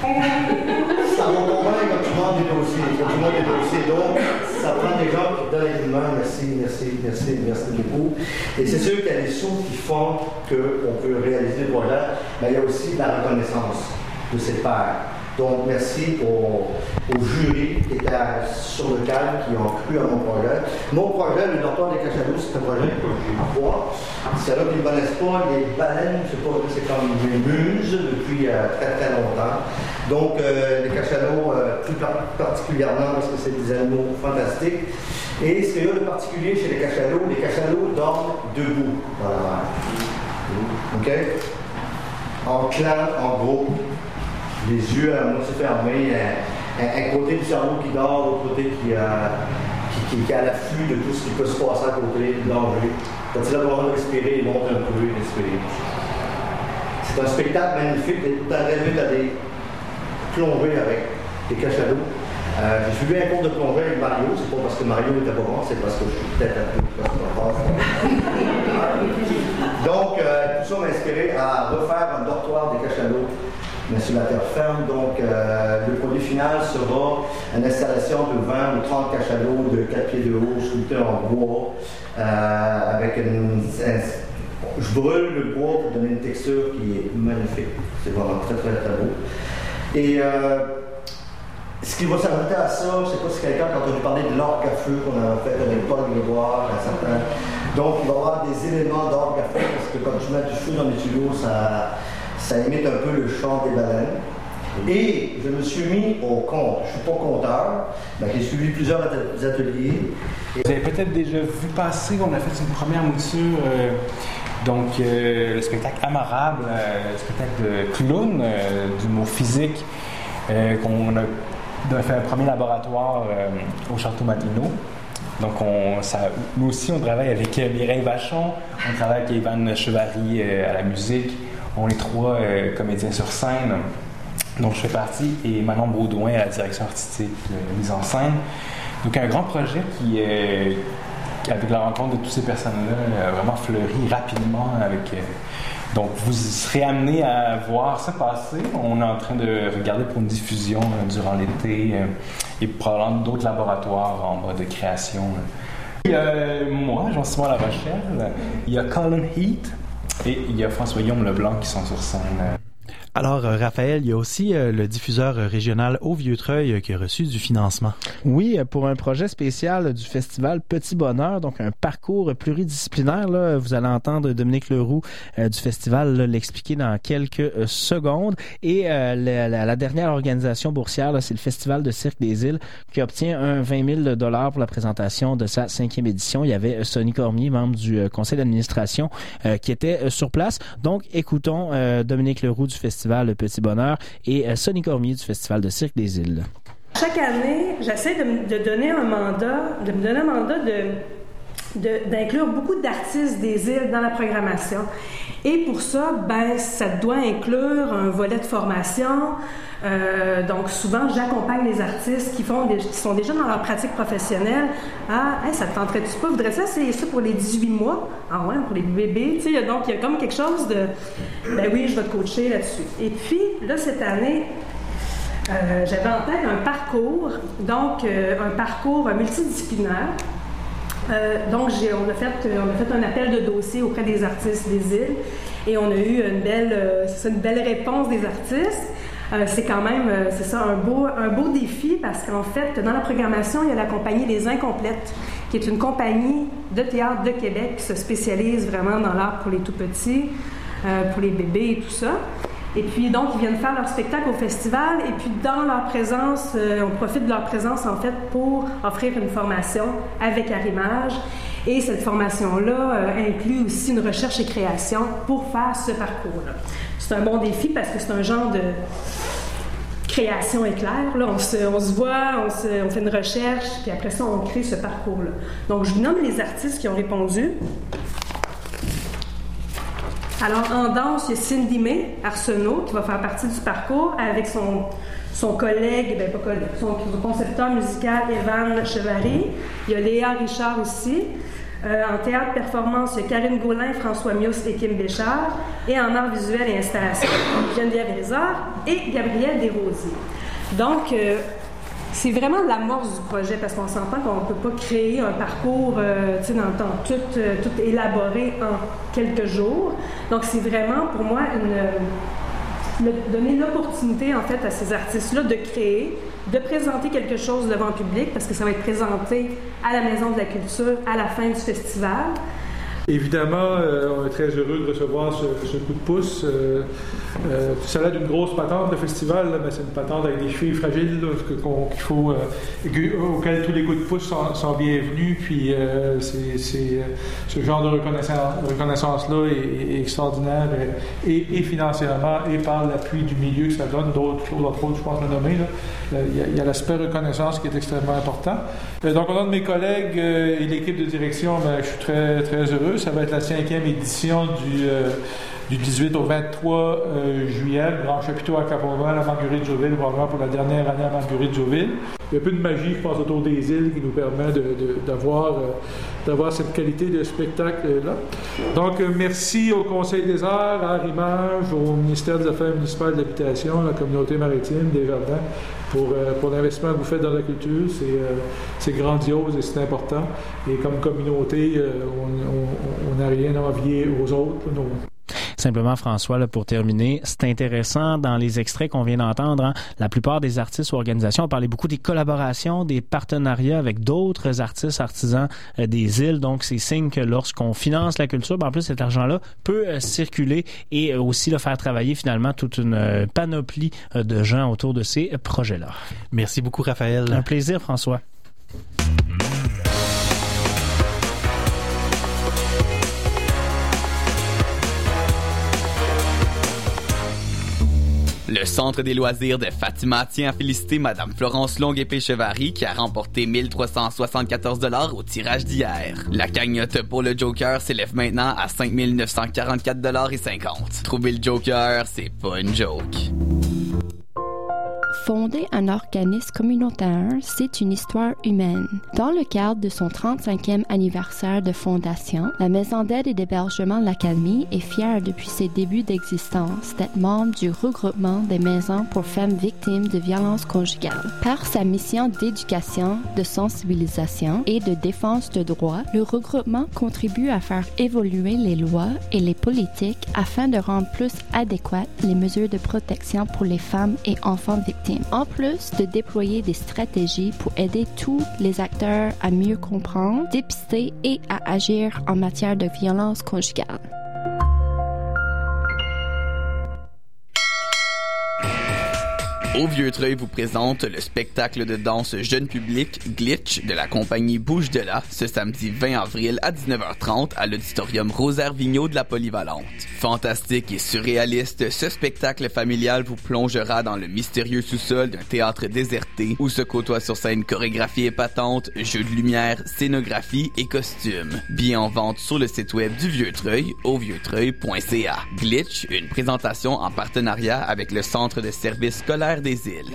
[SPEAKER 6] ça va convaincre quand tu montes des dossiers. Donc, ça prend des gens qui donnent les mains. Merci beaucoup. Et c'est sûr qu'il y a des sous qui font qu'on peut réaliser le projet, mais il y a aussi la reconnaissance de ses pairs. Donc, merci au jury qui était sur le cadre, qui ont cru à mon projet. Mon projet, le dortoir des cachalots, c'est un projet que j'ai voir. C'est là qui ne me connaissent pas, les baleines, je sais pas, c'est comme des muses depuis très très longtemps. Donc, les cachalots, plus particulièrement parce que c'est des animaux fantastiques. Et ce qu'il y a de particulier chez les cachalots dorment debout dans la mer. OK? En clan, en groupe. Les yeux à moitié fermés, un côté du cerveau qui dort, l'autre côté qui est à l'affût de tout ce qui peut se passer à côté, du danger. Quand il a le droit de respirer, il monte un peu et respirer. C'est un spectacle magnifique. Tu t'invites à des plongées avec des cachalots. J'ai suivi un cours de plongée avec Mario. C'est pas parce que Mario n'était pas bon, c'est parce que je suis peut-être un peu fort. Donc, tout ça m'a inspiré à refaire un dortoir des cachalots, mais sur la terre ferme. Donc, le produit final sera une installation de 20 ou 30 cachalots de 4 pieds de haut, sculptés en bois, avec je brûle le bois pour donner une texture qui est magnifique. C'est vraiment très, très, très beau. Et ce qui va s'ajouter à ça, je ne sais pas si quelqu'un, quand on a parlé de l'orgue à feu qu'on a fait avec Paul Grégoire, donc il va y avoir des éléments d'orgue à feu, parce que quand tu mets du feu dans les tuyaux, ça imite un peu le chant des baleines. Et je me suis mis au compte. Je ne suis pas compteur, mais j'ai suivi plusieurs ateliers.
[SPEAKER 18] Vous avez peut-être déjà vu passer, on a fait une première mouture, le spectacle Amarable, le spectacle de clown, d'humour physique, qu'on a fait un premier laboratoire au Château Matino. Donc, nous aussi, on travaille avec Mireille Vachon, on travaille avec Yvan Chevary à la musique. On est 3 comédiens sur scène. Donc, je fais partie, et Manon Baudouin à la direction artistique, mise en scène. Donc, un grand projet qui, avec la rencontre de tous ces personnes-là, a vraiment fleuri rapidement. Donc, vous serez amenés à voir ça passer. On est en train de regarder pour une diffusion durant l'été et probablement d'autres laboratoires en mode de création. Il y a moi, Jean-Simon Larochelle, il y a Colin Heath et il y a François-Guillaume Leblanc qui sont sur scène.
[SPEAKER 3] Alors, Raphaël, il y a aussi le diffuseur régional Au Vieux-Treuil qui a reçu du financement.
[SPEAKER 16] Oui, pour un projet spécial du festival Petit Bonheur, donc un parcours pluridisciplinaire. Là, vous allez entendre Dominique Leroux du festival l'expliquer dans quelques secondes. Et la dernière organisation boursière, là, c'est le Festival de Cirque des Îles qui obtient un 20 000 $ pour la présentation de sa 5e édition. Il y avait Sonny Cormier, membre du conseil d'administration, qui était sur place. Donc, écoutons Dominique Leroux du Festival Le Petit Bonheur et Sonny Cormier du Festival de Cirque des Îles.
[SPEAKER 19] Chaque année, j'essaie de me donner un mandat d'inclure beaucoup d'artistes des îles dans la programmation. Et pour ça, ça doit inclure un volet de formation. Donc souvent, j'accompagne les artistes qui sont déjà dans leur pratique professionnelle. Ah, hey, ça te tenterait-tu pas? Voudrais-tu essayer ça pour les 18 mois? Ah ouais, pour les bébés. Tu sais, donc il y a comme quelque chose de... oui, je vais te coacher là-dessus. Et puis, là, cette année... j'avais en tête un parcours, un parcours multidisciplinaire. On a fait un appel de dossier auprès des artistes des îles et on a eu une belle réponse des artistes. C'est quand même, un beau défi parce qu'en fait, dans la programmation, il y a la compagnie Les Incomplètes, qui est une compagnie de théâtre de Québec qui se spécialise vraiment dans l'art pour les tout-petits, pour les bébés et tout ça. Et puis, donc, ils viennent faire leur spectacle au festival. Et puis, dans leur présence, on profite de leur présence, en fait, pour offrir une formation avec Arrimage. Et cette formation-là inclut aussi une recherche et création pour faire ce parcours-là. C'est un bon défi parce que c'est un genre de création éclair. Là, on se voit, on fait une recherche, puis après ça, on crée ce parcours-là. Donc, je vous nomme les artistes qui ont répondu. Alors, en danse, il y a Cindy May Arsenault qui va faire partie du parcours avec son collègue, son concepteur musical Evan Chevary. Il y a Léa Richard aussi. En théâtre-performance, il y a Karine Gaulin, François Mius et Kim Béchard. Et en art visuel et installation, Geneviève Rézard et Gabrielle Desrosiers. Donc, c'est vraiment l'amorce du projet parce qu'on s'entend qu'on ne peut pas créer un parcours dans le temps tout élaboré en quelques jours. Donc, c'est vraiment pour moi donner l'opportunité en fait à ces artistes-là de créer, de présenter quelque chose devant le public parce que ça va être présenté à la Maison de la Culture à la fin du festival.
[SPEAKER 7] Évidemment, on est très heureux de recevoir ce coup de pouce. Ça a l'air d'une grosse patente, le festival, là, mais c'est une patente avec des chevilles fragiles là, auxquelles tous les coups de pouce sont bienvenus. Puis ce genre de reconnaissance-là est extraordinaire et financièrement et par l'appui du milieu que ça donne, d'autres, je pense le nommer. Là. Il y a l'aspect reconnaissance qui est extrêmement important. Donc, au nom de mes collègues et l'équipe de direction, je suis très, très heureux. Ça va être la 5e édition du 18 au 23 juillet, le Grand Chapiteau à Cap-Oval à Marguerite-Jouville, probablement pour la dernière année à Marguerite-Jouville. Il y a un peu de magie, je pense, autour des îles qui nous permet d'avoir cette qualité de spectacle-là. Donc, merci au Conseil des Arts, à Arrimage, au ministère des Affaires municipales de l'Habitation, à la communauté maritime, des Jardins, pour l'investissement que vous faites dans la culture. C'est grandiose et c'est important. Et comme communauté, on n'a rien à envier aux autres.
[SPEAKER 16] simplement, François, là, pour terminer, c'est intéressant dans les extraits qu'on vient d'entendre, la plupart des artistes ou organisations ont parlé beaucoup des collaborations, des partenariats avec d'autres artistes, artisans des îles. Donc, c'est signe que lorsqu'on finance la culture, en plus, cet argent-là peut circuler et aussi faire travailler finalement toute une panoplie de gens autour de ces projets-là.
[SPEAKER 3] Merci beaucoup, Raphaël.
[SPEAKER 16] Un plaisir, François.
[SPEAKER 20] Le Centre des loisirs de Fatima tient à féliciter Madame Florence Longuepée-Chevary qui a remporté 1 374 $ au tirage d'hier. La cagnotte pour le Joker s'élève maintenant à 5 944,50 $. Trouver le Joker, c'est pas une joke.
[SPEAKER 21] Fonder un organisme communautaire, c'est une histoire humaine. Dans le cadre de son 35e anniversaire de fondation, la Maison d'aide et d'hébergement de l'Académie est fière depuis ses débuts d'existence d'être membre du regroupement des maisons pour femmes victimes de violences conjugales. Par sa mission d'éducation, de sensibilisation et de défense de droits, le regroupement contribue à faire évoluer les lois et les politiques afin de rendre plus adéquates les mesures de protection pour les femmes et enfants victimes. En plus de déployer des stratégies pour aider tous les acteurs à mieux comprendre, dépister et à agir en matière de violence conjugale.
[SPEAKER 20] Au Vieux-Treuil vous présente le spectacle de danse jeune public Glitch de la compagnie Bouge de là ce samedi 20 avril à 19h30 à l'auditorium Rosaire-Vigneault de la Polyvalente. Fantastique et surréaliste, ce spectacle familial vous plongera dans le mystérieux sous-sol d'un théâtre déserté où se côtoient sur scène chorégraphie épatante, jeux de lumière, scénographie et costumes. Billets en vente sur le site web du Vieux-Treuil au vieuxtreuil.ca. Glitch, une présentation en partenariat avec le Centre de services scolaires des îles.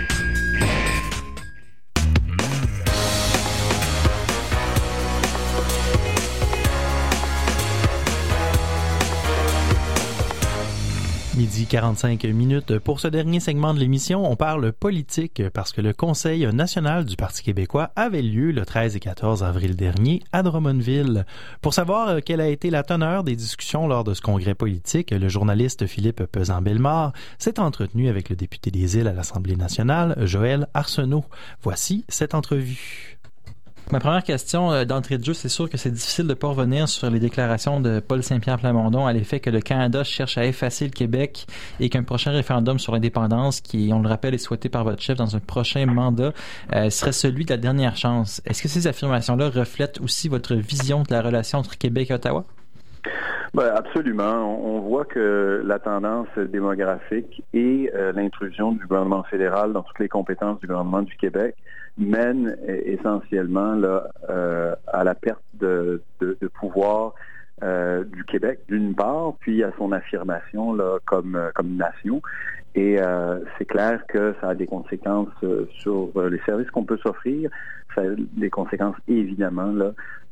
[SPEAKER 3] Midi 45 minutes. Pour ce dernier segment de l'émission, on parle politique parce que le Conseil national du Parti québécois avait lieu le 13 et 14 avril dernier à Drummondville. Pour savoir quelle a été la teneur des discussions lors de ce congrès politique, le journaliste Philippe Pesant-Bellemare s'est entretenu avec le député des Îles à l'Assemblée nationale, Joël Arsenault. Voici cette entrevue.
[SPEAKER 22] Ma première question d'entrée de jeu, c'est sûr que c'est difficile de ne pas revenir sur les déclarations de Paul Saint-Pierre Plamondon à l'effet que le Canada cherche à effacer le Québec et qu'un prochain référendum sur l'indépendance, qui, on le rappelle, est souhaité par votre chef dans un prochain mandat, serait celui de la dernière chance. Est-ce que ces affirmations-là reflètent aussi votre vision de la relation entre Québec et Ottawa?
[SPEAKER 8] Ben, absolument. On voit que la tendance démographique et l'intrusion du gouvernement fédéral dans toutes les compétences du gouvernement du Québec mène essentiellement là, à la perte de pouvoir du Québec d'une part, puis à son affirmation là, comme nation. Et c'est clair que ça a des conséquences sur les services qu'on peut s'offrir. Ça a des conséquences évidemment là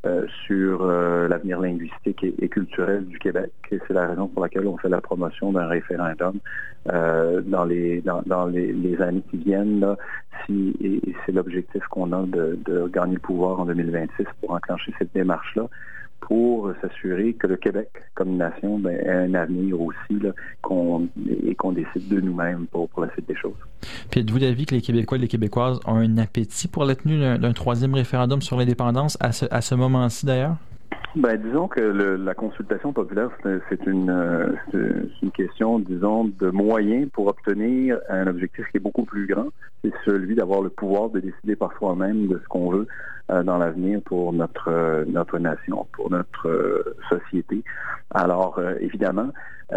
[SPEAKER 8] sur l'avenir linguistique et culturel du Québec. Et c'est la raison pour laquelle on fait la promotion d'un référendum dans les années qui viennent. Là, et c'est l'objectif qu'on a de gagner le pouvoir en 2026 pour enclencher cette démarche-là, pour s'assurer que le Québec, comme nation, ait un avenir aussi là, qu'on décide de nous-mêmes pour la suite des choses.
[SPEAKER 22] Puis êtes-vous d'avis que les Québécois et les Québécoises ont un appétit pour la tenue d'un troisième référendum sur l'indépendance à ce moment-ci d'ailleurs?
[SPEAKER 8] Ben, disons que la consultation populaire, c'est une question, disons, de moyens pour obtenir un objectif qui est beaucoup plus grand. C'est celui d'avoir le pouvoir de décider par soi-même de ce qu'on veut dans l'avenir pour notre nation, pour notre société. Alors, évidemment,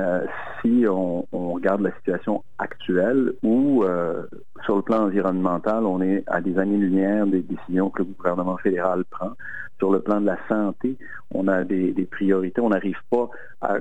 [SPEAKER 8] si on regarde la situation actuelle où, sur le plan environnemental, on est à des années-lumière des décisions que le gouvernement fédéral prend. Sur le plan de la santé, on a des priorités. On n'arrive pas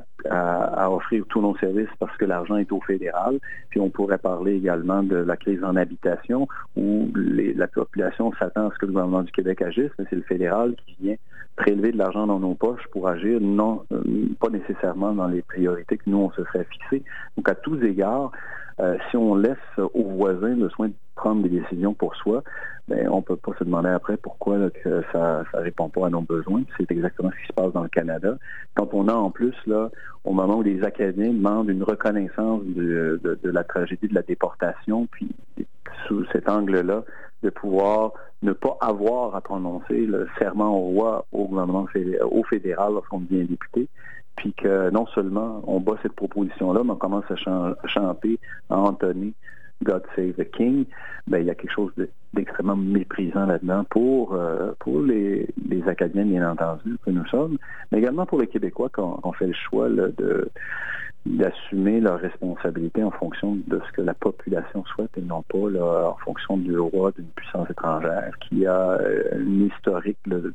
[SPEAKER 8] à offrir tous nos services parce que l'argent est au fédéral. Puis on pourrait parler également de la crise en habitation où la population s'attend à ce que le gouvernement du Québec agisse, mais c'est le fédéral qui vient prélever de l'argent dans nos poches pour agir, non pas nécessairement dans les priorités que nous, on se serait fixées. Donc, à tous égards, si on laisse aux voisins le soin prendre des décisions pour soi, ben, on peut pas se demander après pourquoi là, que ça répond pas à nos besoins. C'est exactement ce qui se passe dans le Canada. Quand on a en plus, là, au moment où les Acadiens demandent une reconnaissance de la tragédie de la déportation, puis sous cet angle-là, de pouvoir ne pas avoir à prononcer le serment au roi au gouvernement au fédéral lorsqu'on devient député, puis que non seulement on bat cette proposition-là, mais on commence à chanter, à entonner God Save the King, ben il y a quelque chose d'extrêmement méprisant là-dedans pour les Acadiens, bien entendu, que nous sommes, mais également pour les Québécois qu'on fait le choix là, d'assumer leurs responsabilités en fonction de ce que la population souhaite et non pas là, en fonction du roi d'une puissance étrangère qui a un historique de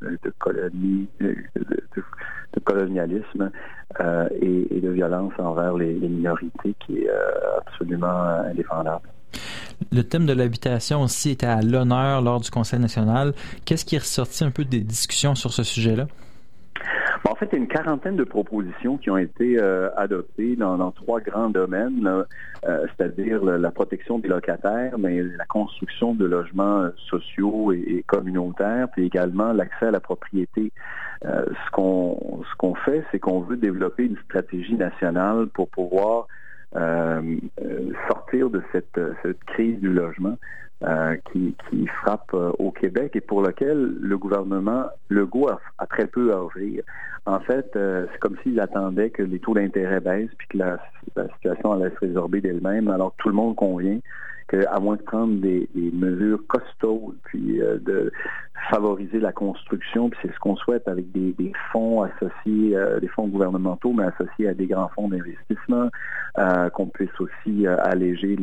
[SPEAKER 8] colonialisme et de violence envers les minorités qui est absolument indéfendable.
[SPEAKER 22] Le thème de l'habitation aussi était à l'honneur lors du Conseil national. Qu'est-ce qui est ressorti un peu des discussions sur ce sujet-là?
[SPEAKER 8] En fait, il y a une quarantaine de propositions qui ont été adoptées dans 3 grands domaines, là, c'est-à-dire la protection des locataires, mais la construction de logements sociaux et communautaires, puis également l'accès à la propriété. Ce qu'on fait, c'est qu'on veut développer une stratégie nationale pour pouvoir sortir de cette crise du logement qui frappe au Québec et pour lequel le gouvernement Legault a très peu à offrir. En fait, c'est comme s'il attendait que les taux d'intérêt baissent puis que la situation allait se résorber d'elle-même, alors que tout le monde convient qu'à moins de prendre des mesures costaudes puis de favoriser la construction, puis c'est ce qu'on souhaite avec des fonds associés, des fonds gouvernementaux, mais associés à des grands fonds d'investissement, qu'on puisse aussi alléger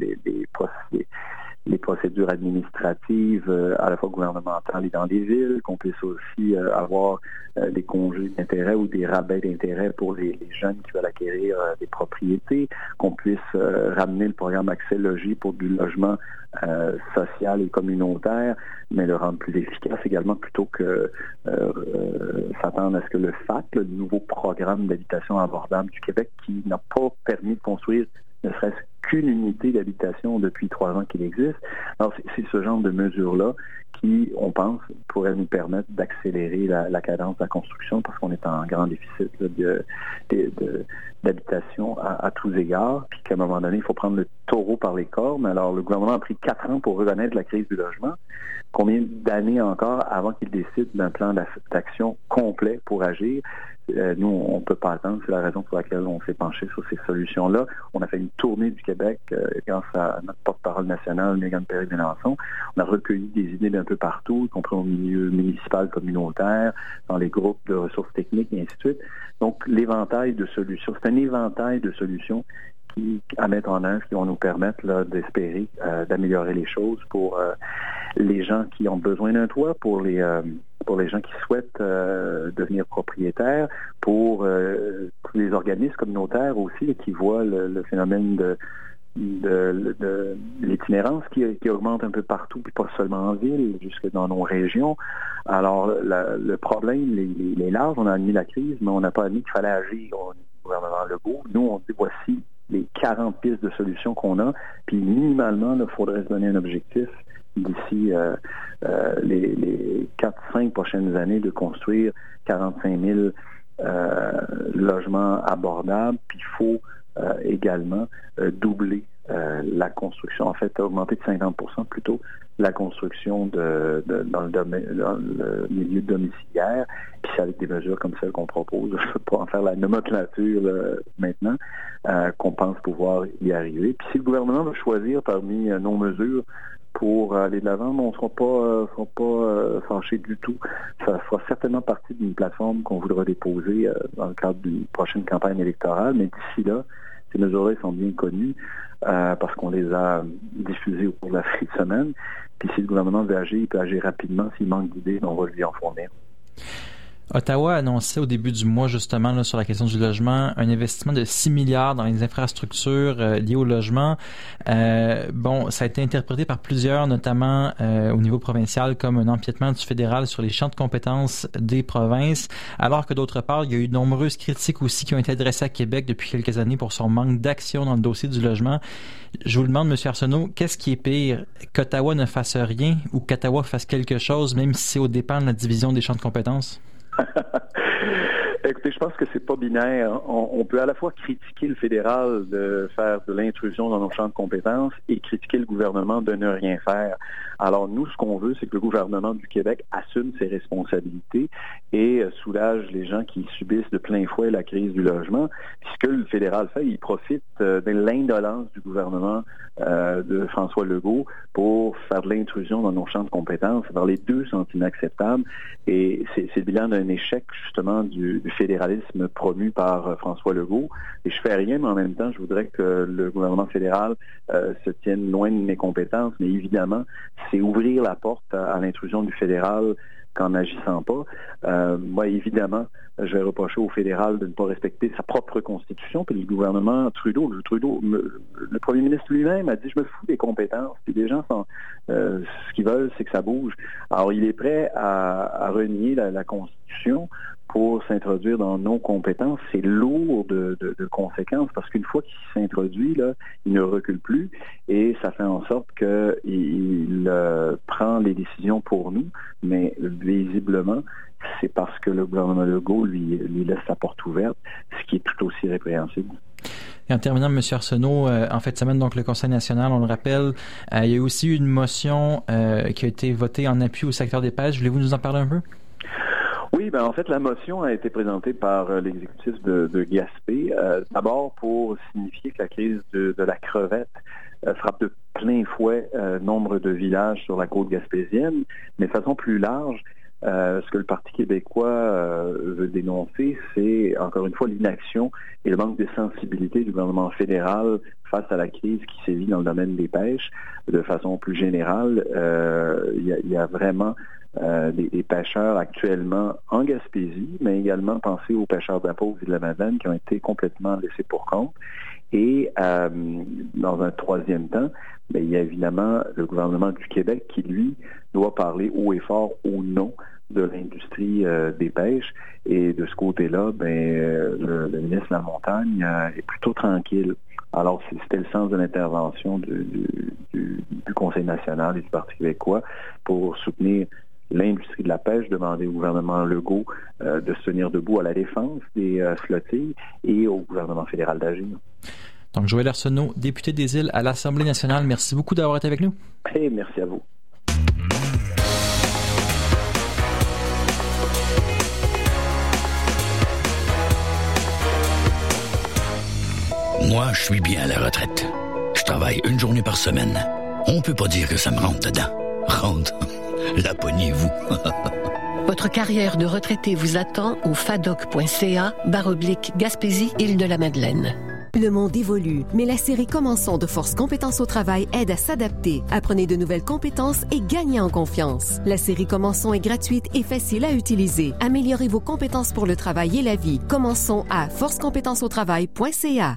[SPEAKER 8] les procédures administratives à la fois gouvernementales et dans les villes, qu'on puisse aussi avoir des congés d'intérêt ou des rabais d'intérêt pour les jeunes qui veulent acquérir des propriétés, qu'on puisse ramener le programme Accès Logis pour du logement social et communautaire, mais le rendre plus efficace également plutôt que s'attendre à ce que le FAC, le nouveau programme d'habitation abordable du Québec, qui n'a pas permis de construire ne serait-ce qu'une unité d'habitation depuis 3 ans qu'il existe. Alors, c'est ce genre de mesures-là qui, on pense, pourrait nous permettre d'accélérer la cadence de la construction parce qu'on est en grand déficit d'habitation à tous égards, puis qu'à un moment donné, il faut prendre le taureau par les cornes. Alors, le gouvernement a pris 4 ans pour reconnaître la crise du logement. Combien d'années encore avant qu'il décide d'un plan d'action complet pour agir? Nous, on ne peut pas attendre. C'est la raison pour laquelle on s'est penché sur ces solutions-là. On a fait une tournée du Québec grâce à notre porte-parole nationale, Mégane Perry-Bélançon. On a recueilli des idées d'un peu partout, y compris au milieu municipal, communautaire, dans les groupes de ressources techniques et ainsi de suite. Donc, l'éventail de solutions, c'est un éventail de solutions à mettre en œuvre qui vont nous permettre là, d'espérer d'améliorer les choses pour les gens qui ont besoin d'un toit, pour les gens qui souhaitent devenir propriétaires, pour tous les organismes communautaires aussi qui voient le phénomène de l'itinérance qui augmente un peu partout, puis pas seulement en ville, jusque dans nos régions. Alors, le problème, il est large. On a admis la crise, mais on n'a pas admis qu'il fallait agir au gouvernement Legault. Nous, on dit voici les 40 pistes de solutions qu'on a, puis minimalement, il faudrait se donner un objectif d'ici les 4-5 prochaines années de construire 45 000 logements abordables, puis il faut également doubler la construction, en fait augmenter de 50% plutôt la construction dans le milieu domiciliaire, puis c'est avec des mesures comme celles qu'on propose. Je ne peux pas en faire la nomenclature maintenant, qu'on pense pouvoir y arriver. Puis si le gouvernement veut choisir parmi nos mesures pour aller de l'avant, on ne sera pas fâchés du tout. Ça fera certainement partie d'une plateforme qu'on voudra déposer dans le cadre d'une prochaine campagne électorale, mais d'ici là, ces mesures-là sont bien connues parce qu'on les a diffusées au cours de la fin de semaine. Puis si le gouvernement veut agir, il peut agir rapidement. S'il manque d'idées, on va lui en fournir.
[SPEAKER 22] Ottawa a annoncé au début du mois, justement, là, sur la question du logement, un investissement de 6 milliards dans les infrastructures liées au logement. Bon, ça a été interprété par plusieurs, notamment au niveau provincial, comme un empiètement du fédéral sur les champs de compétences des provinces, alors que d'autre part, il y a eu de nombreuses critiques aussi qui ont été adressées à Québec depuis quelques années pour son manque d'action dans le dossier du logement. Je vous demande, M. Arsenault, qu'est-ce qui est pire? Qu'Ottawa ne fasse rien ou qu'Ottawa fasse quelque chose, même si c'est aux dépens de la division des champs de compétences?
[SPEAKER 8] Écoutez, je pense que c'est pas binaire. On peut à la fois critiquer le fédéral de faire de l'intrusion dans nos champs de compétences et critiquer le gouvernement de ne rien faire. Alors nous, ce qu'on veut, c'est que le gouvernement du Québec assume ses responsabilités et soulage les gens qui subissent de plein fouet la crise du logement. Puis ce que le fédéral fait, il profite de l'indolence du gouvernement de François Legault pour faire de l'intrusion dans nos champs de compétences. Alors les deux sont inacceptables et c'est le bilan d'un échec justement du fédéralisme promu par François Legault. Et je fais rien, mais en même temps, je voudrais que le gouvernement fédéral se tienne loin de mes compétences. Mais évidemment, c'est ouvrir la porte à l'intrusion du fédéral qu'en n'agissant pas. Moi, évidemment, je vais reprocher au fédéral de ne pas respecter sa propre constitution. Puis le gouvernement Trudeau, le premier ministre lui-même a dit « je me fous des compétences ». Puis les gens sont, ce qu'ils veulent, c'est que ça bouge. Alors, il est prêt à renier la constitution pour s'introduire dans nos compétences. C'est lourd de conséquences parce qu'une fois qu'il s'introduit, là, il ne recule plus et ça fait en sorte qu'il prend les décisions pour nous, mais visiblement, c'est parce que le gouvernement Legault lui laisse la porte ouverte, ce qui est tout aussi répréhensible.
[SPEAKER 22] Et en terminant, M. Arsenault, en fin de semaine, donc le Conseil national, on le rappelle, il y a aussi eu une motion qui a été votée en appui au secteur des pêches. Voulez-vous nous en parler un peu?
[SPEAKER 8] Oui, en fait, la motion a été présentée par l'exécutif de Gaspé, d'abord pour signifier que la crise de la crevette frappe de plein fouet nombre de villages sur la côte gaspésienne, mais de façon plus large, ce que le Parti québécois veut dénoncer, c'est encore une fois l'inaction et le manque de sensibilité du gouvernement fédéral face à la crise qui sévit dans le domaine des pêches. De façon plus générale, il y a vraiment des pêcheurs actuellement en Gaspésie, mais également pensez aux pêcheurs d'Apôtre et de la Madeleine qui ont été complètement laissés pour compte. Et dans un troisième temps, il y a évidemment le gouvernement du Québec qui, lui, doit parler haut et fort au nom de l'industrie des pêches. Et de ce côté-là, le ministre de la Montagne est plutôt tranquille. Alors, c'était le sens de l'intervention du Conseil national et du Parti québécois pour soutenir l'industrie de la pêche, demander au gouvernement Legault de se tenir debout à la défense des flottilles et au gouvernement fédéral d'agir.
[SPEAKER 22] Donc, Joël Arsenault, député des Îles à l'Assemblée nationale, merci beaucoup d'avoir été avec nous.
[SPEAKER 8] Et merci à vous.
[SPEAKER 1] Moi, je suis bien à la retraite. Je travaille une journée par semaine. On peut pas dire que ça me rentre dedans. Rentre. La pognez-vous.
[SPEAKER 2] Votre carrière de retraité vous attend au fadoc.ca/Gaspésie-Île-de-la-Madeleine.
[SPEAKER 23] Le monde évolue, mais la série Commençons de Force Compétences au travail aide à s'adapter. Apprenez de nouvelles compétences et gagnez en confiance. La série Commençons est gratuite et facile à utiliser. Améliorez vos compétences pour le travail et la vie. Commençons à forcecompétenceautravail.ca.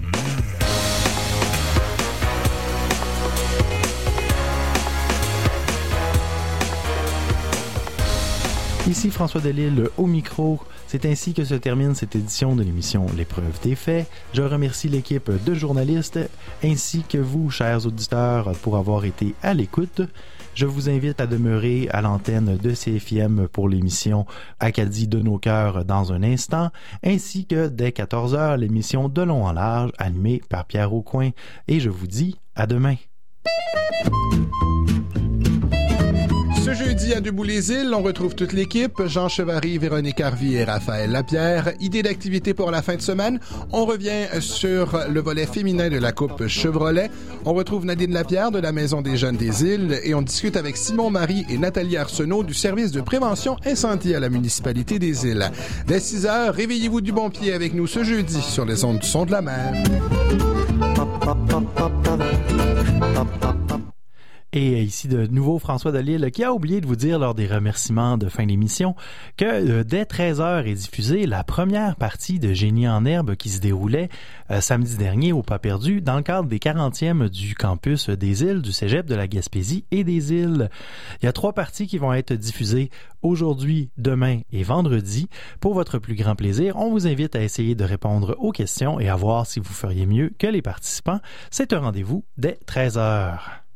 [SPEAKER 3] Ici François Delisle au micro. C'est ainsi que se termine cette édition de l'émission L'épreuve des faits. Je remercie l'équipe de journalistes ainsi que vous, chers auditeurs, pour avoir été à l'écoute. Je vous invite à demeurer à l'antenne de CFIM pour l'émission Acadie de nos cœurs dans un instant, ainsi que dès 14h, l'émission De long en large animée par Pierre Aucoin. Et je vous dis à demain.
[SPEAKER 24] Ce jeudi à Debout-les-Îles, on retrouve toute l'équipe, Jean Chevary, Véronique Harvey et Raphaël Lapierre. Idée d'activité pour la fin de semaine, on revient sur le volet féminin de la Coupe Chevrolet. On retrouve Nadine Lapierre de la Maison des Jeunes des Îles et on discute avec Simon Marie et Nathalie Arsenault du service de prévention incendie à la municipalité des Îles. Dès 6h, réveillez-vous du bon pied avec nous ce jeudi sur les ondes du son de la mer.
[SPEAKER 3] Et ici de nouveau François Delisle qui a oublié de vous dire lors des remerciements de fin d'émission que dès 13h est diffusée la première partie de Génie en herbe qui se déroulait samedi dernier au Pas perdu dans le cadre des 40e du campus des îles du Cégep de la Gaspésie et des îles. Il y a 3 parties qui vont être diffusées aujourd'hui, demain et vendredi. Pour votre plus grand plaisir, on vous invite à essayer de répondre aux questions et à voir si vous feriez mieux que les participants. C'est un rendez-vous dès 13h.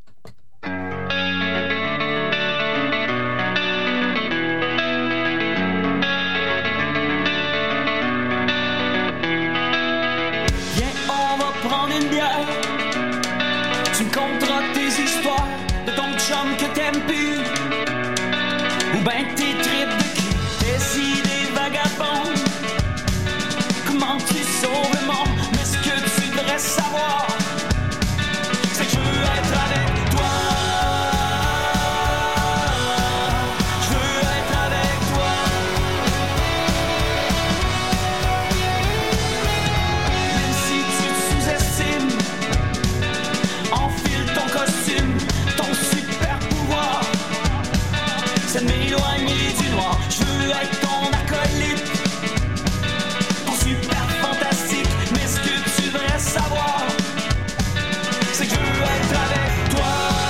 [SPEAKER 10] Tu me conteras tes histoires de ton chum que t'aimes plus, ou ben tes tripes de cul, tes idées vagabondes. Comment tu sauves le monde, mais ce que tu devrais savoir, c'est que je veux être avec toi. Je veux être avec toi. Même si tu te sous-estimes, enfile ton costume, ton super pouvoir, c'est de m'éloigner du noir. Je veux être ton acolyte, ton super fantastique, mais ce que tu devrais savoir, c'est que je veux être avec toi.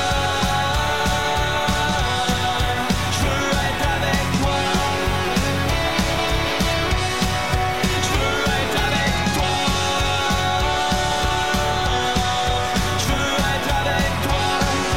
[SPEAKER 10] Je veux être avec toi. Je veux être avec toi. Je veux être avec toi.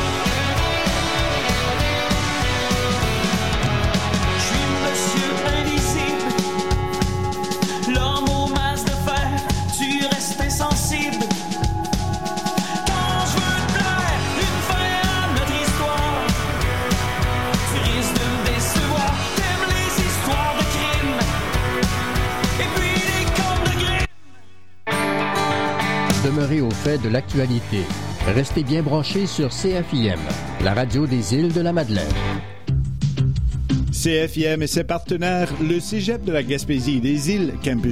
[SPEAKER 10] Je suis monsieur invisible, l'homme au masque de fer, tu restes insensible. Quand je veux te plaire, une fin à notre histoire, tu risques de me décevoir. T'aimes les histoires de crimes, et puis les contes de Grimm.
[SPEAKER 11] Demeurez au fait de l'actualité. Restez bien branchés sur CFIM, la radio des îles de la Madeleine.
[SPEAKER 13] CFIM et ses partenaires, le Cégep de la Gaspésie et des îles, Campus